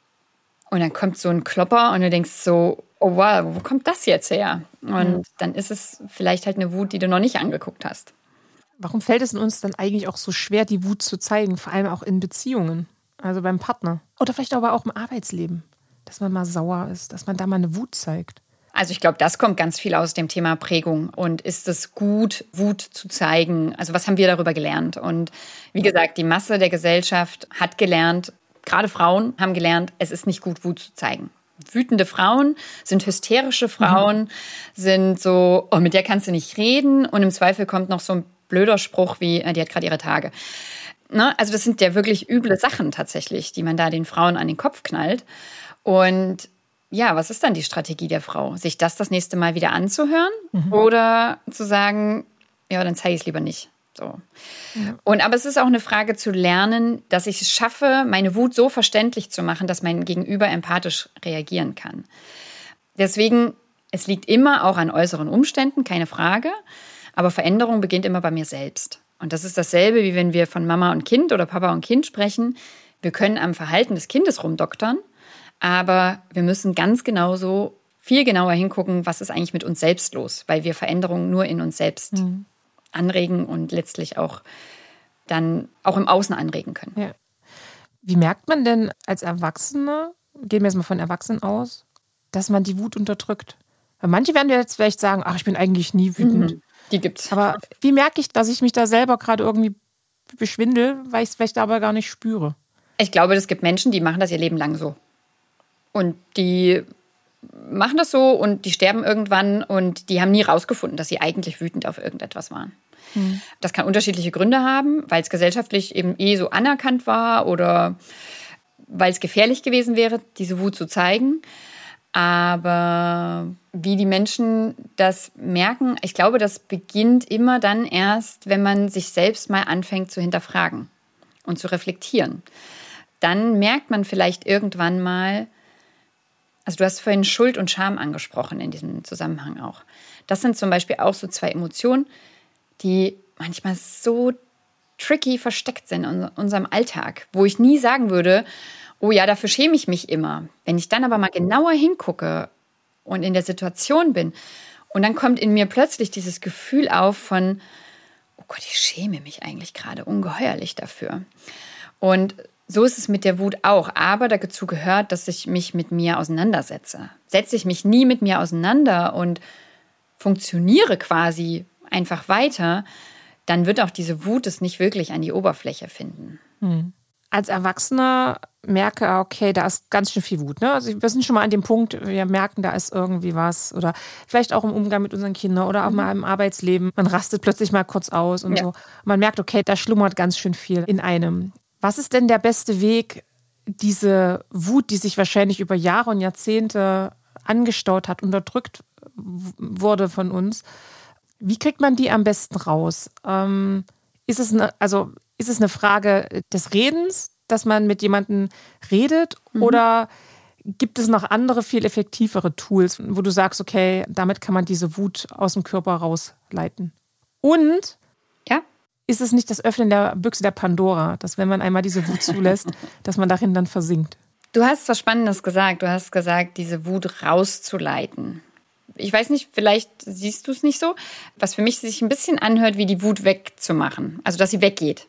Und dann kommt so ein Klopper und du denkst so, oh wow, wo kommt das jetzt her? Und mhm. dann ist es vielleicht halt eine Wut, die du noch nicht angeguckt hast. Warum fällt es uns dann eigentlich auch so schwer, die Wut zu zeigen, vor allem auch in Beziehungen, also beim Partner? Oder vielleicht aber auch im Arbeitsleben, dass man mal sauer ist, dass man da mal eine Wut zeigt. Also ich glaube, das kommt ganz viel aus dem Thema Prägung. Und ist es gut, Wut zu zeigen? Also was haben wir darüber gelernt? Und wie gesagt, die Masse der Gesellschaft hat gelernt, gerade Frauen haben gelernt, es ist nicht gut, Wut zu zeigen. Wütende Frauen sind hysterische Frauen, mhm. sind so, oh, mit der kannst du nicht reden. Und im Zweifel kommt noch so ein blöder Spruch wie, die hat gerade ihre Tage. Ne? Also das sind ja wirklich üble Sachen tatsächlich, die man da den Frauen an den Kopf knallt. Und ja, was ist dann die Strategie der Frau? Sich das das nächste Mal wieder anzuhören mhm. oder zu sagen, ja, dann zeige ich es lieber nicht. So. Ja. Und aber es ist auch eine Frage zu lernen, dass ich es schaffe, meine Wut so verständlich zu machen, dass mein Gegenüber empathisch reagieren kann. Deswegen, es liegt immer auch an äußeren Umständen, keine Frage, aber Veränderung beginnt immer bei mir selbst. Und das ist dasselbe, wie wenn wir von Mama und Kind oder Papa und Kind sprechen. Wir können am Verhalten des Kindes rumdoktern, aber wir müssen ganz genauso viel genauer hingucken, was ist eigentlich mit uns selbst los, weil wir Veränderungen nur in uns selbst mhm. anregen und letztlich auch dann auch im Außen anregen können. Ja. Wie merkt man denn als Erwachsener, gehen wir jetzt mal von Erwachsenen aus, dass man die Wut unterdrückt? Weil manche werden jetzt vielleicht sagen, ach, ich bin eigentlich nie wütend. Mhm. Die gibt's. Aber wie merke ich, dass ich mich da selber gerade irgendwie beschwindel, weil ich es vielleicht aber gar nicht spüre? Ich glaube, es gibt Menschen, die machen das ihr Leben lang so. Und die machen das so und die sterben irgendwann und die haben nie rausgefunden, dass sie eigentlich wütend auf irgendetwas waren. Hm. Das kann unterschiedliche Gründe haben, weil es gesellschaftlich eben eh so anerkannt war oder weil es gefährlich gewesen wäre, diese Wut zu zeigen. Aber wie die Menschen das merken, ich glaube, das beginnt immer dann erst, wenn man sich selbst mal anfängt zu hinterfragen und zu reflektieren. Dann merkt man vielleicht irgendwann mal, also du hast vorhin Schuld und Scham angesprochen in diesem Zusammenhang auch. Das sind zum Beispiel auch so zwei Emotionen, die manchmal so tricky versteckt sind in unserem Alltag, wo ich nie sagen würde, oh ja, dafür schäme ich mich immer. Wenn ich dann aber mal genauer hingucke und in der Situation bin und dann kommt in mir plötzlich dieses Gefühl auf von, oh Gott, ich schäme mich eigentlich gerade ungeheuerlich dafür. Und so ist es mit der Wut auch. Aber dazu gehört, dass ich mich mit mir auseinandersetze. Setze ich mich nie mit mir auseinander und funktioniere quasi einfach weiter, dann wird auch diese Wut es nicht wirklich an die Oberfläche finden. Hm. Als Erwachsener merke, okay, da ist ganz schön viel Wut. Ne? Also wir sind schon mal an dem Punkt, wir merken, da ist irgendwie was. Oder vielleicht auch im Umgang mit unseren Kindern oder auch mhm. mal im Arbeitsleben. Man rastet plötzlich mal kurz aus und ja. so. Man merkt, okay, da schlummert ganz schön viel in einem. Was ist denn der beste Weg, diese Wut, die sich wahrscheinlich über Jahre und Jahrzehnte angestaut hat, unterdrückt wurde von uns, wie kriegt man die am besten raus? Ähm, ist es eine, also ist es eine Frage des Redens, dass man mit jemandem redet, mhm. oder gibt es noch andere, viel effektivere Tools, wo du sagst, okay, damit kann man diese Wut aus dem Körper rausleiten? Und ja. ist es nicht das Öffnen der Büchse der Pandora, dass wenn man einmal diese Wut zulässt, dass man darin dann versinkt? Du hast was Spannendes gesagt. Du hast gesagt, diese Wut rauszuleiten. Ich weiß nicht, vielleicht siehst du es nicht so, was für mich sich ein bisschen anhört, wie die Wut wegzumachen. Also, dass sie weggeht.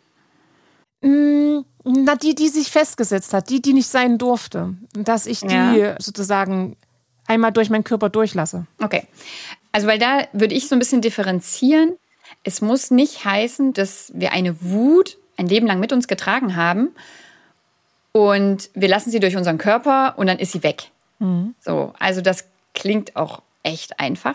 Na, die, die sich festgesetzt hat, die, die nicht sein durfte. Dass ich die ja. sozusagen einmal durch meinen Körper durchlasse. Okay. Also, weil da würde ich so ein bisschen differenzieren. Es muss nicht heißen, dass wir eine Wut ein Leben lang mit uns getragen haben und wir lassen sie durch unseren Körper und dann ist sie weg. Mhm. So, also das klingt auch echt einfach.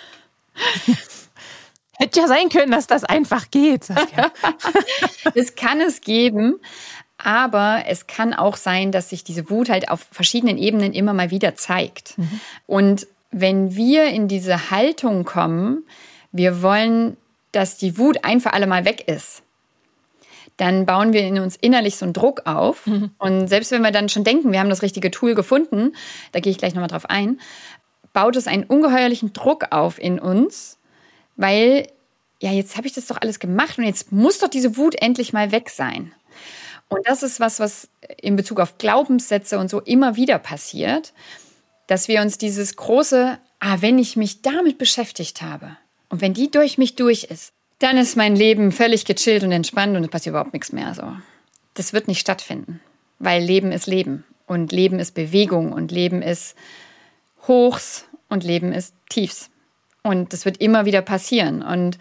Hätte ja sein können, dass das einfach geht. Das kann es geben, aber es kann auch sein, dass sich diese Wut halt auf verschiedenen Ebenen immer mal wieder zeigt. Mhm. Und wenn wir in diese Haltung kommen, wir wollen, dass die Wut ein für alle Mal weg ist, dann bauen wir in uns innerlich so einen Druck auf. Mhm. Und selbst wenn wir dann schon denken, wir haben das richtige Tool gefunden, da gehe ich gleich nochmal drauf ein, baut es einen ungeheuerlichen Druck auf in uns, Weil, ja, jetzt habe ich das doch alles gemacht und jetzt muss doch diese Wut endlich mal weg sein. Und das ist was, was in Bezug auf Glaubenssätze und so immer wieder passiert, dass wir uns dieses große, ah, wenn ich mich damit beschäftigt habe und wenn die durch mich durch ist, dann ist mein Leben völlig gechillt und entspannt und es passiert überhaupt nichts mehr. So. Das wird nicht stattfinden, weil Leben ist Leben und Leben ist Bewegung und Leben ist Hochs und Leben ist Tiefs. Und das wird immer wieder passieren. Und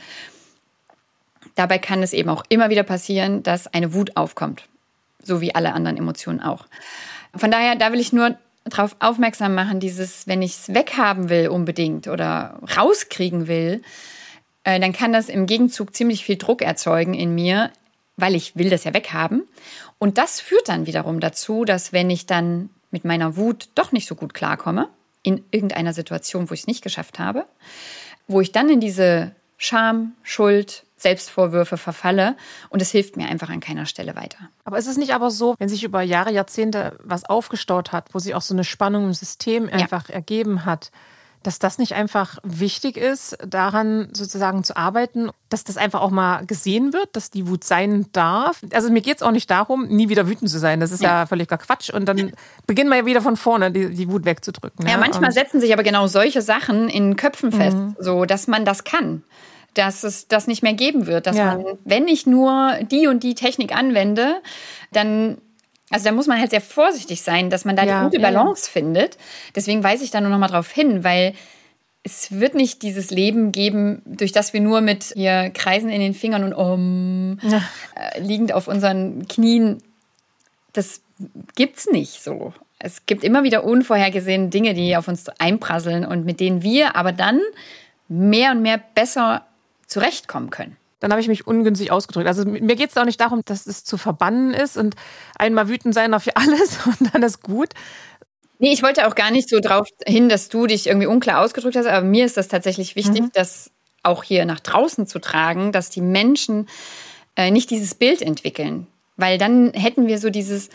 dabei kann es eben auch immer wieder passieren, dass eine Wut aufkommt, so wie alle anderen Emotionen auch. Von daher, da will ich nur darauf aufmerksam machen, dieses, wenn ich es weghaben will unbedingt oder rauskriegen will, äh, dann kann das im Gegenzug ziemlich viel Druck erzeugen in mir, weil ich will das ja weghaben. Und das führt dann wiederum dazu, dass wenn ich dann mit meiner Wut doch nicht so gut klarkomme, in irgendeiner Situation, wo ich es nicht geschafft habe, wo ich dann in diese Scham, Schuld, Selbstvorwürfe verfalle und es hilft mir einfach an keiner Stelle weiter. Aber ist es nicht aber so, wenn sich über Jahre, Jahrzehnte was aufgestaut hat, wo sich auch so eine Spannung im System einfach ja. ergeben hat, dass das nicht einfach wichtig ist, daran sozusagen zu arbeiten, dass das einfach auch mal gesehen wird, dass die Wut sein darf. Also mir geht es auch nicht darum, nie wieder wütend zu sein. Das ist ja, ja völliger Quatsch. Und dann beginnen wir ja wieder von vorne, die, die Wut wegzudrücken. Ja, ja? manchmal Und setzen sich aber genau solche Sachen in Köpfen fest, mhm. so dass man das kann. Dass es das nicht mehr geben wird. Dass ja. man, wenn ich nur die und die Technik anwende, dann... Also da muss man halt sehr vorsichtig sein, dass man da ja, die gute Balance ja. findet. Deswegen weise ich da nur noch mal drauf hin, weil es wird nicht dieses Leben geben, durch das wir nur mit hier Kreisen in den Fingern und um, ja. äh, liegend auf unseren Knien, das gibt's nicht so. Es gibt immer wieder unvorhergesehene Dinge, die auf uns einprasseln und mit denen wir aber dann mehr und mehr besser zurechtkommen können. Dann habe ich mich ungünstig ausgedrückt. Also mir geht es auch nicht darum, dass es zu verbannen ist und einmal wütend sein auf alles und dann ist gut. Nee, ich wollte auch gar nicht so drauf hin, dass du dich irgendwie unklar ausgedrückt hast, aber mir ist das tatsächlich wichtig, mhm. das auch hier nach draußen zu tragen, dass die Menschen äh, nicht dieses Bild entwickeln. Weil dann hätten wir so dieses,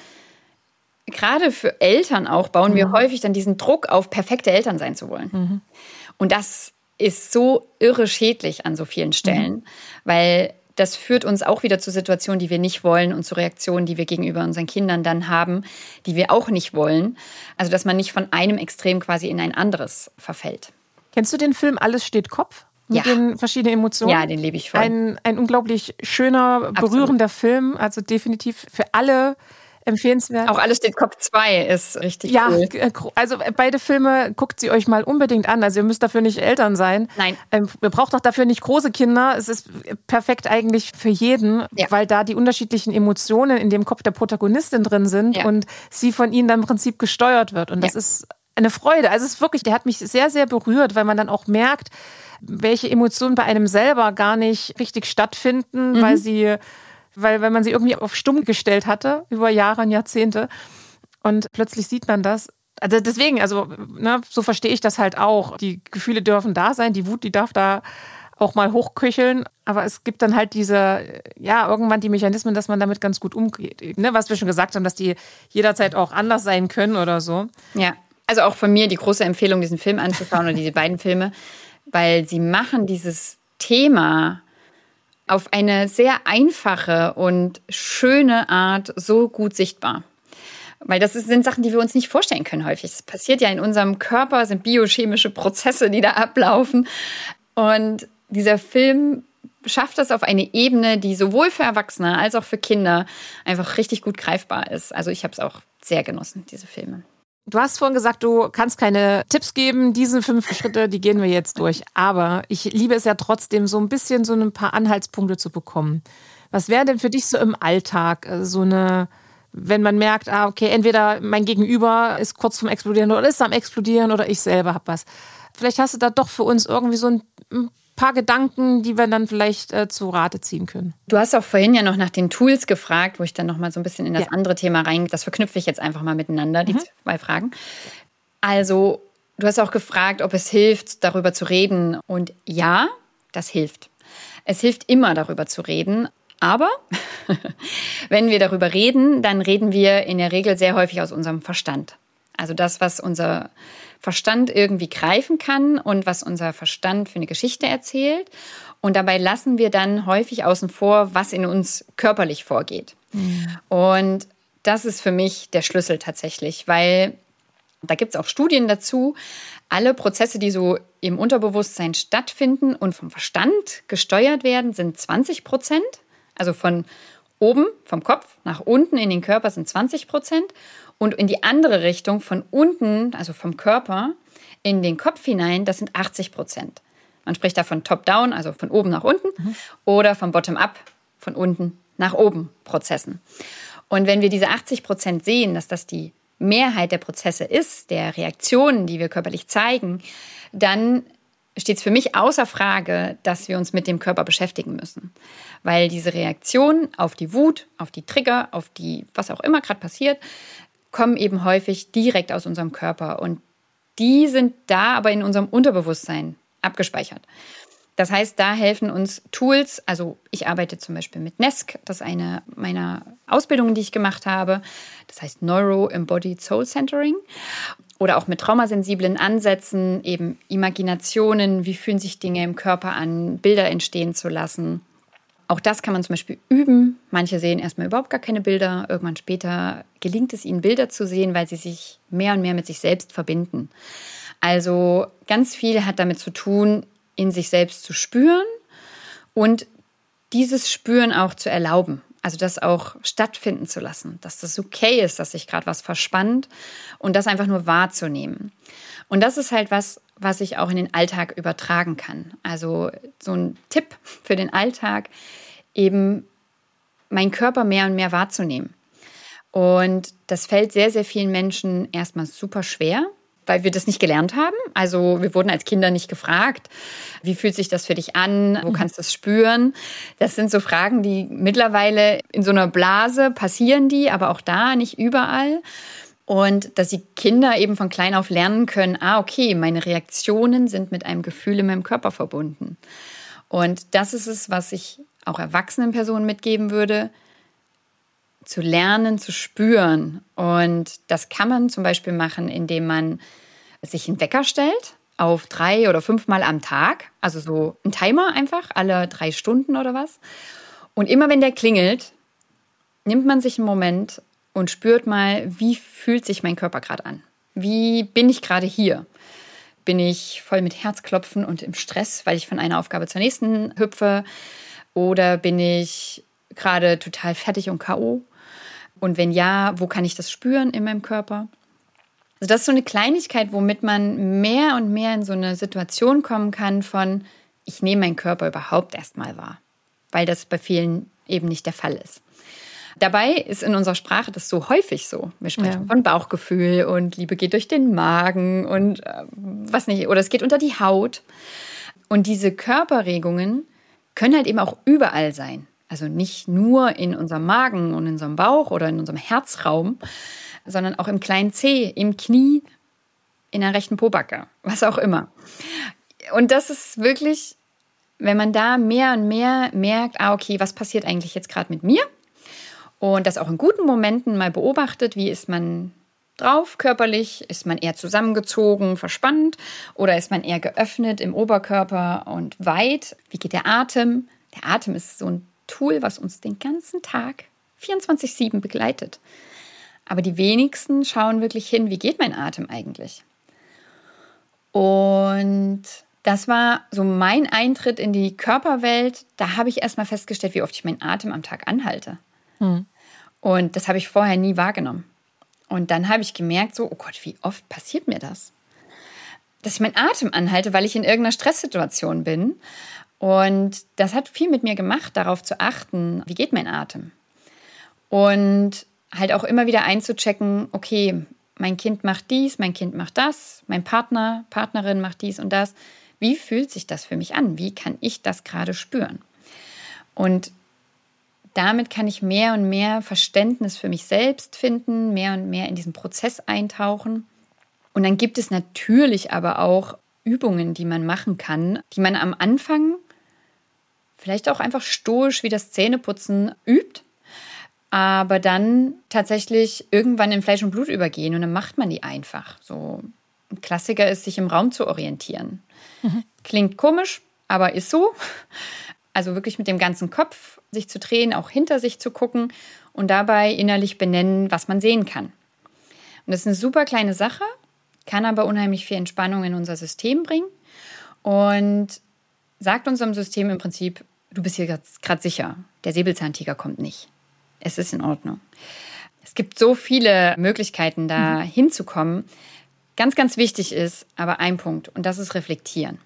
gerade für Eltern auch, bauen mhm. wir häufig dann diesen Druck auf, perfekte Eltern sein zu wollen. Mhm. Und das ist so irre schädlich an so vielen Stellen, mhm. weil das führt uns auch wieder zu Situationen, die wir nicht wollen und zu Reaktionen, die wir gegenüber unseren Kindern dann haben, die wir auch nicht wollen. Also dass man nicht von einem Extrem quasi in ein anderes verfällt. Kennst du den Film Alles steht Kopf? Mit ja. den verschiedenen Emotionen? Ja, den liebe ich voll. Ein, ein unglaublich schöner, berührender Absolut. Film, also definitiv für alle empfehlenswert. Auch Alles steht Kopf zwei ist richtig ja, cool. Ja, also beide Filme guckt sie euch mal unbedingt an. Also ihr müsst dafür nicht Eltern sein. Nein. Ähm, ihr braucht auch dafür nicht große Kinder. Es ist perfekt eigentlich für jeden, ja. weil da die unterschiedlichen Emotionen in dem Kopf der Protagonistin drin sind ja. und sie von ihnen dann im Prinzip gesteuert wird. Und das ja. ist eine Freude. Also es ist wirklich, der hat mich sehr, sehr berührt, weil man dann auch merkt, welche Emotionen bei einem selber gar nicht richtig stattfinden, mhm. weil sie Weil wenn man sie irgendwie auf stumm gestellt hatte, über Jahre und Jahrzehnte, und plötzlich sieht man das. Also deswegen, also ne, so verstehe ich das halt auch. Die Gefühle dürfen da sein, die Wut, die darf da auch mal hochköcheln. Aber es gibt dann halt diese, ja, irgendwann die Mechanismen, dass man damit ganz gut umgeht. Ne, was wir schon gesagt haben, dass die jederzeit auch anders sein können oder so. Ja, also auch von mir die große Empfehlung, diesen Film anzuschauen oder diese beiden Filme, weil sie machen dieses Thema auf eine sehr einfache und schöne Art so gut sichtbar. Weil das sind Sachen, die wir uns nicht vorstellen können häufig. Das passiert ja in unserem Körper, sind biochemische Prozesse, die da ablaufen. Und dieser Film schafft das auf eine Ebene, die sowohl für Erwachsene als auch für Kinder einfach richtig gut greifbar ist. Also ich habe es auch sehr genossen, diese Filme. Du hast vorhin gesagt, du kannst keine Tipps geben. Diese fünf Schritte, die gehen wir jetzt durch. Aber ich liebe es ja trotzdem, so ein bisschen so ein paar Anhaltspunkte zu bekommen. Was wäre denn für dich so im Alltag so eine, wenn man merkt, ah, okay, entweder mein Gegenüber ist kurz vorm Explodieren oder ist am Explodieren oder ich selber habe was. Vielleicht hast du da doch für uns irgendwie so ein paar Gedanken, die wir dann vielleicht äh, zu Rate ziehen können. Du hast auch vorhin ja noch nach den Tools gefragt, wo ich dann noch mal so ein bisschen in das ja. andere Thema rein, das verknüpfe ich jetzt einfach mal miteinander, die mhm. zwei Fragen. Also, du hast auch gefragt, ob es hilft, darüber zu reden. Und ja, das hilft. Es hilft immer, darüber zu reden. Aber wenn wir darüber reden, dann reden wir in der Regel sehr häufig aus unserem Verstand. Also das, was unser Verstand irgendwie greifen kann und was unser Verstand für eine Geschichte erzählt. Und dabei lassen wir dann häufig außen vor, was in uns körperlich vorgeht. Mhm. Und das ist für mich der Schlüssel tatsächlich, weil da gibt es auch Studien dazu. Alle Prozesse, die so im Unterbewusstsein stattfinden und vom Verstand gesteuert werden, sind zwanzig Prozent. Also von oben, vom Kopf nach unten in den Körper sind zwanzig Prozent. Und in die andere Richtung, von unten, also vom Körper, in den Kopf hinein, das sind achtzig Prozent. Man spricht da von Top-Down, also von oben nach unten, mhm. oder von Bottom-Up, von unten nach oben Prozessen. Und wenn wir diese achtzig Prozent sehen, dass das die Mehrheit der Prozesse ist, der Reaktionen, die wir körperlich zeigen, dann steht es für mich außer Frage, dass wir uns mit dem Körper beschäftigen müssen. Weil diese Reaktionen auf die Wut, auf die Trigger, auf die, was auch immer gerade passiert, kommen eben häufig direkt aus unserem Körper. Und die sind da aber in unserem Unterbewusstsein abgespeichert. Das heißt, da helfen uns Tools, also ich arbeite zum Beispiel mit N E S C, das ist eine meiner Ausbildungen, die ich gemacht habe, das heißt Neuro-Embodied Soul Centering, oder auch mit traumasensiblen Ansätzen, eben Imaginationen, wie fühlen sich Dinge im Körper an, Bilder entstehen zu lassen. Auch das kann man zum Beispiel üben. Manche sehen erstmal überhaupt gar keine Bilder. Irgendwann später gelingt es ihnen, Bilder zu sehen, weil sie sich mehr und mehr mit sich selbst verbinden. Also ganz viel hat damit zu tun, in sich selbst zu spüren und dieses Spüren auch zu erlauben. Also das auch stattfinden zu lassen, dass das okay ist, dass sich gerade was verspannt und das einfach nur wahrzunehmen. Und das ist halt was, was ich auch in den Alltag übertragen kann. Also so ein Tipp für den Alltag, eben meinen Körper mehr und mehr wahrzunehmen. Und das fällt sehr, sehr vielen Menschen erstmal super schwer, weil wir das nicht gelernt haben. Also wir wurden als Kinder nicht gefragt, wie fühlt sich das für dich an, wo kannst du es spüren? Das sind so Fragen, die mittlerweile in so einer Blase passieren die, aber auch da nicht überall. Und dass die Kinder eben von klein auf lernen können, ah, okay, meine Reaktionen sind mit einem Gefühl in meinem Körper verbunden. Und das ist es, was ich auch erwachsenen Personen mitgeben würde, zu lernen, zu spüren. Und das kann man zum Beispiel machen, indem man sich einen Wecker stellt auf drei oder fünfmal am Tag. Also so ein Timer einfach, alle drei Stunden oder was. Und immer wenn der klingelt, nimmt man sich einen Moment und spürt mal, wie fühlt sich mein Körper gerade an? Wie bin ich gerade hier? Bin ich voll mit Herzklopfen und im Stress, weil ich von einer Aufgabe zur nächsten hüpfe? Oder bin ich gerade total fertig und K O? Und wenn ja, wo kann ich das spüren in meinem Körper? Also das ist so eine Kleinigkeit, womit man mehr und mehr in so eine Situation kommen kann von, ich nehme meinen Körper überhaupt erstmal wahr, weil das bei vielen eben nicht der Fall ist. Dabei ist in unserer Sprache das so häufig so. Wir sprechen ja von Bauchgefühl und Liebe geht durch den Magen und äh, was nicht, oder es geht unter die Haut. Und diese Körperregungen können halt eben auch überall sein. Also nicht nur in unserem Magen und in unserem Bauch oder in unserem Herzraum, sondern auch im kleinen Zeh, im Knie, in der rechten Pobacke, was auch immer. Und das ist wirklich, wenn man da mehr und mehr merkt, ah, okay, was passiert eigentlich jetzt gerade mit mir? Und das auch in guten Momenten mal beobachtet, wie ist man drauf körperlich? Ist man eher zusammengezogen, verspannt? Oder ist man eher geöffnet im Oberkörper und weit? Wie geht der Atem? Der Atem ist so ein Tool, was uns den ganzen Tag vierundzwanzig sieben begleitet. Aber die wenigsten schauen wirklich hin, wie geht mein Atem eigentlich? Und das war so mein Eintritt in die Körperwelt. Da habe ich erstmal festgestellt, wie oft ich meinen Atem am Tag anhalte. Hm. Und das habe ich vorher nie wahrgenommen. Und dann habe ich gemerkt, so, oh Gott, wie oft passiert mir das? Dass ich meinen Atem anhalte, weil ich in irgendeiner Stresssituation bin. Und das hat viel mit mir gemacht, darauf zu achten, wie geht mein Atem? Und halt auch immer wieder einzuchecken, okay, mein Kind macht dies, mein Kind macht das, mein Partner, Partnerin macht dies und das. Wie fühlt sich das für mich an? Wie kann ich das gerade spüren? Und damit kann ich mehr und mehr Verständnis für mich selbst finden, mehr und mehr in diesen Prozess eintauchen. Und dann gibt es natürlich aber auch Übungen, die man machen kann, die man am Anfang vielleicht auch einfach stoisch wie das Zähneputzen übt. aber dann tatsächlich irgendwann in Fleisch und Blut übergehen und dann macht man die einfach. So ein Klassiker ist, sich im Raum zu orientieren. Mhm. Klingt komisch, aber ist so. Also wirklich mit dem ganzen Kopf sich zu drehen, auch hinter sich zu gucken und dabei innerlich benennen, was man sehen kann. Und das ist eine super kleine Sache, kann aber unheimlich viel Entspannung in unser System bringen und sagt unserem System im Prinzip, du bist hier gerade sicher, der Säbelzahntiger kommt nicht. Es ist in Ordnung. Es gibt so viele Möglichkeiten, da mhm. hinzukommen. Ganz, ganz wichtig ist aber ein Punkt und das ist reflektieren.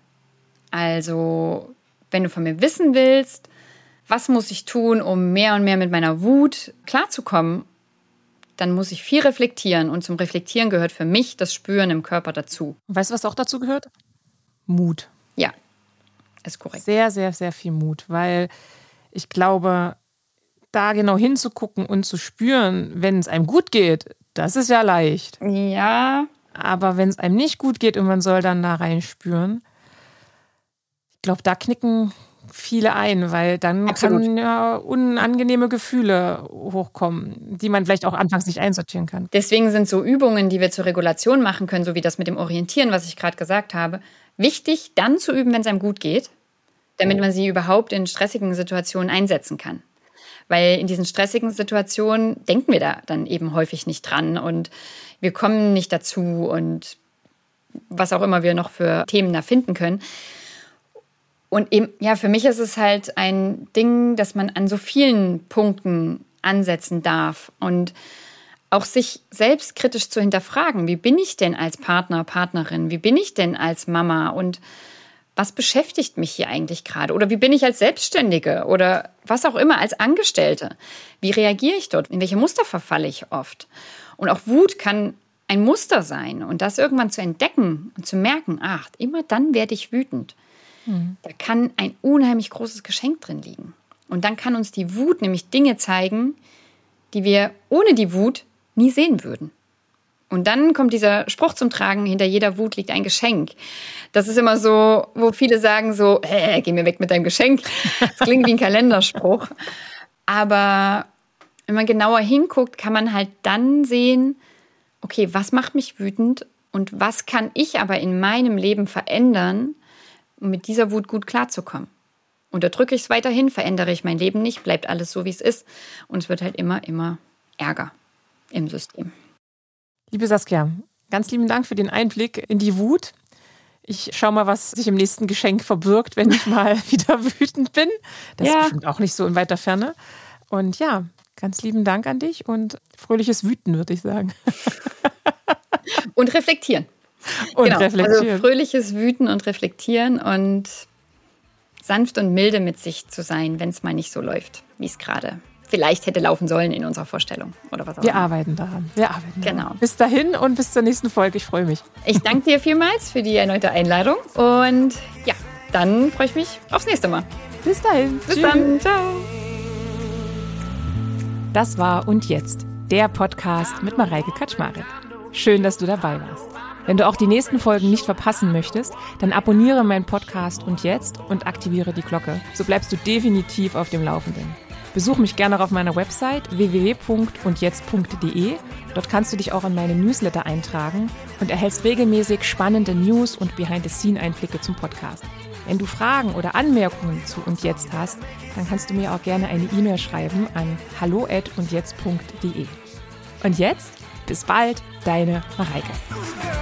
Also, wenn du von mir wissen willst, was muss ich tun, um mehr und mehr mit meiner Wut klarzukommen, dann muss ich viel reflektieren. Und zum Reflektieren gehört für mich das Spüren im Körper dazu. Weißt du, was auch dazu gehört? Mut. Ja, ist korrekt. Sehr, sehr, sehr viel Mut, weil ich glaube, da genau hinzugucken und zu spüren, wenn es einem gut geht, das ist ja leicht. Ja. Aber wenn es einem nicht gut geht und man soll dann da reinspüren, ich glaube, da knicken viele ein, weil dann Absolut. kann ja unangenehme Gefühle hochkommen, die man vielleicht auch anfangs nicht einsortieren kann. Deswegen sind so Übungen, die wir zur Regulation machen können, so wie das mit dem Orientieren, was ich gerade gesagt habe, wichtig, dann zu üben, wenn es einem gut geht, damit man sie überhaupt in stressigen Situationen einsetzen kann. Weil in diesen stressigen Situationen denken wir da dann eben häufig nicht dran und wir kommen nicht dazu und was auch immer wir noch für Themen da finden können. Und eben, ja, für mich ist es halt ein Ding, dass man an so vielen Punkten ansetzen darf und auch sich selbst kritisch zu hinterfragen. Wie bin ich denn als Partner, Partnerin? Wie bin ich denn als Mama? Und was beschäftigt mich hier eigentlich gerade? Oder wie bin ich als Selbstständige? Oder was auch immer, als Angestellte? Wie reagiere ich dort? In welche Muster verfalle ich oft? Und auch Wut kann ein Muster sein. Und das irgendwann zu entdecken und zu merken, ach, immer dann werde ich wütend. Mhm. Da kann ein unheimlich großes Geschenk drin liegen. Und dann kann uns die Wut nämlich Dinge zeigen, die wir ohne die Wut nie sehen würden. Und dann kommt dieser Spruch zum Tragen, hinter jeder Wut liegt ein Geschenk. Das ist immer so, wo viele sagen so, hey, geh mir weg mit deinem Geschenk. Das klingt wie ein Kalenderspruch. Aber wenn man genauer hinguckt, kann man halt dann sehen, okay, was macht mich wütend und was kann ich aber in meinem Leben verändern, um mit dieser Wut gut klarzukommen. Unterdrücke ich es weiterhin, verändere ich mein Leben nicht, bleibt alles so, wie es ist. Und es wird halt immer, immer Ärger im System. Liebe Saskia, ganz lieben Dank für den Einblick in die Wut. Ich schaue mal, was sich im nächsten Geschenk verbirgt, wenn ich mal wieder wütend bin. Das ja. ist bestimmt auch nicht so in weiter Ferne. Und ja, ganz lieben Dank an dich und fröhliches Wüten, würde ich sagen. Und reflektieren. Und genau. reflektieren. Also fröhliches Wüten und reflektieren und sanft und milde mit sich zu sein, wenn es mal nicht so läuft, wie es gerade vielleicht hätte laufen sollen in unserer Vorstellung oder was auch Wir immer. arbeiten daran. Wir arbeiten genau. daran. Bis dahin und bis zur nächsten Folge. Ich freue mich. Ich danke dir vielmals für die erneute Einladung und ja, dann freue ich mich aufs nächste Mal. Bis dahin. Bis Tschüss. Dann. Ciao. Das war Und Jetzt, der Podcast mit Mareike Kaczmarek. Schön, dass du dabei warst. Wenn du auch die nächsten Folgen nicht verpassen möchtest, dann abonniere meinen Podcast Und Jetzt und aktiviere die Glocke. So bleibst du definitiv auf dem Laufenden. Besuch mich gerne auch auf meiner Website w w w punkt und jetzt punkt d e. Dort kannst du dich auch in meine Newsletter eintragen und erhältst regelmäßig spannende News und Behind-the-Scene-Einblicke zum Podcast. Wenn du Fragen oder Anmerkungen zu Und Jetzt hast, dann kannst du mir auch gerne eine E-Mail schreiben an hallo at und jetzt punkt d e. Und jetzt, bis bald, deine Mareike.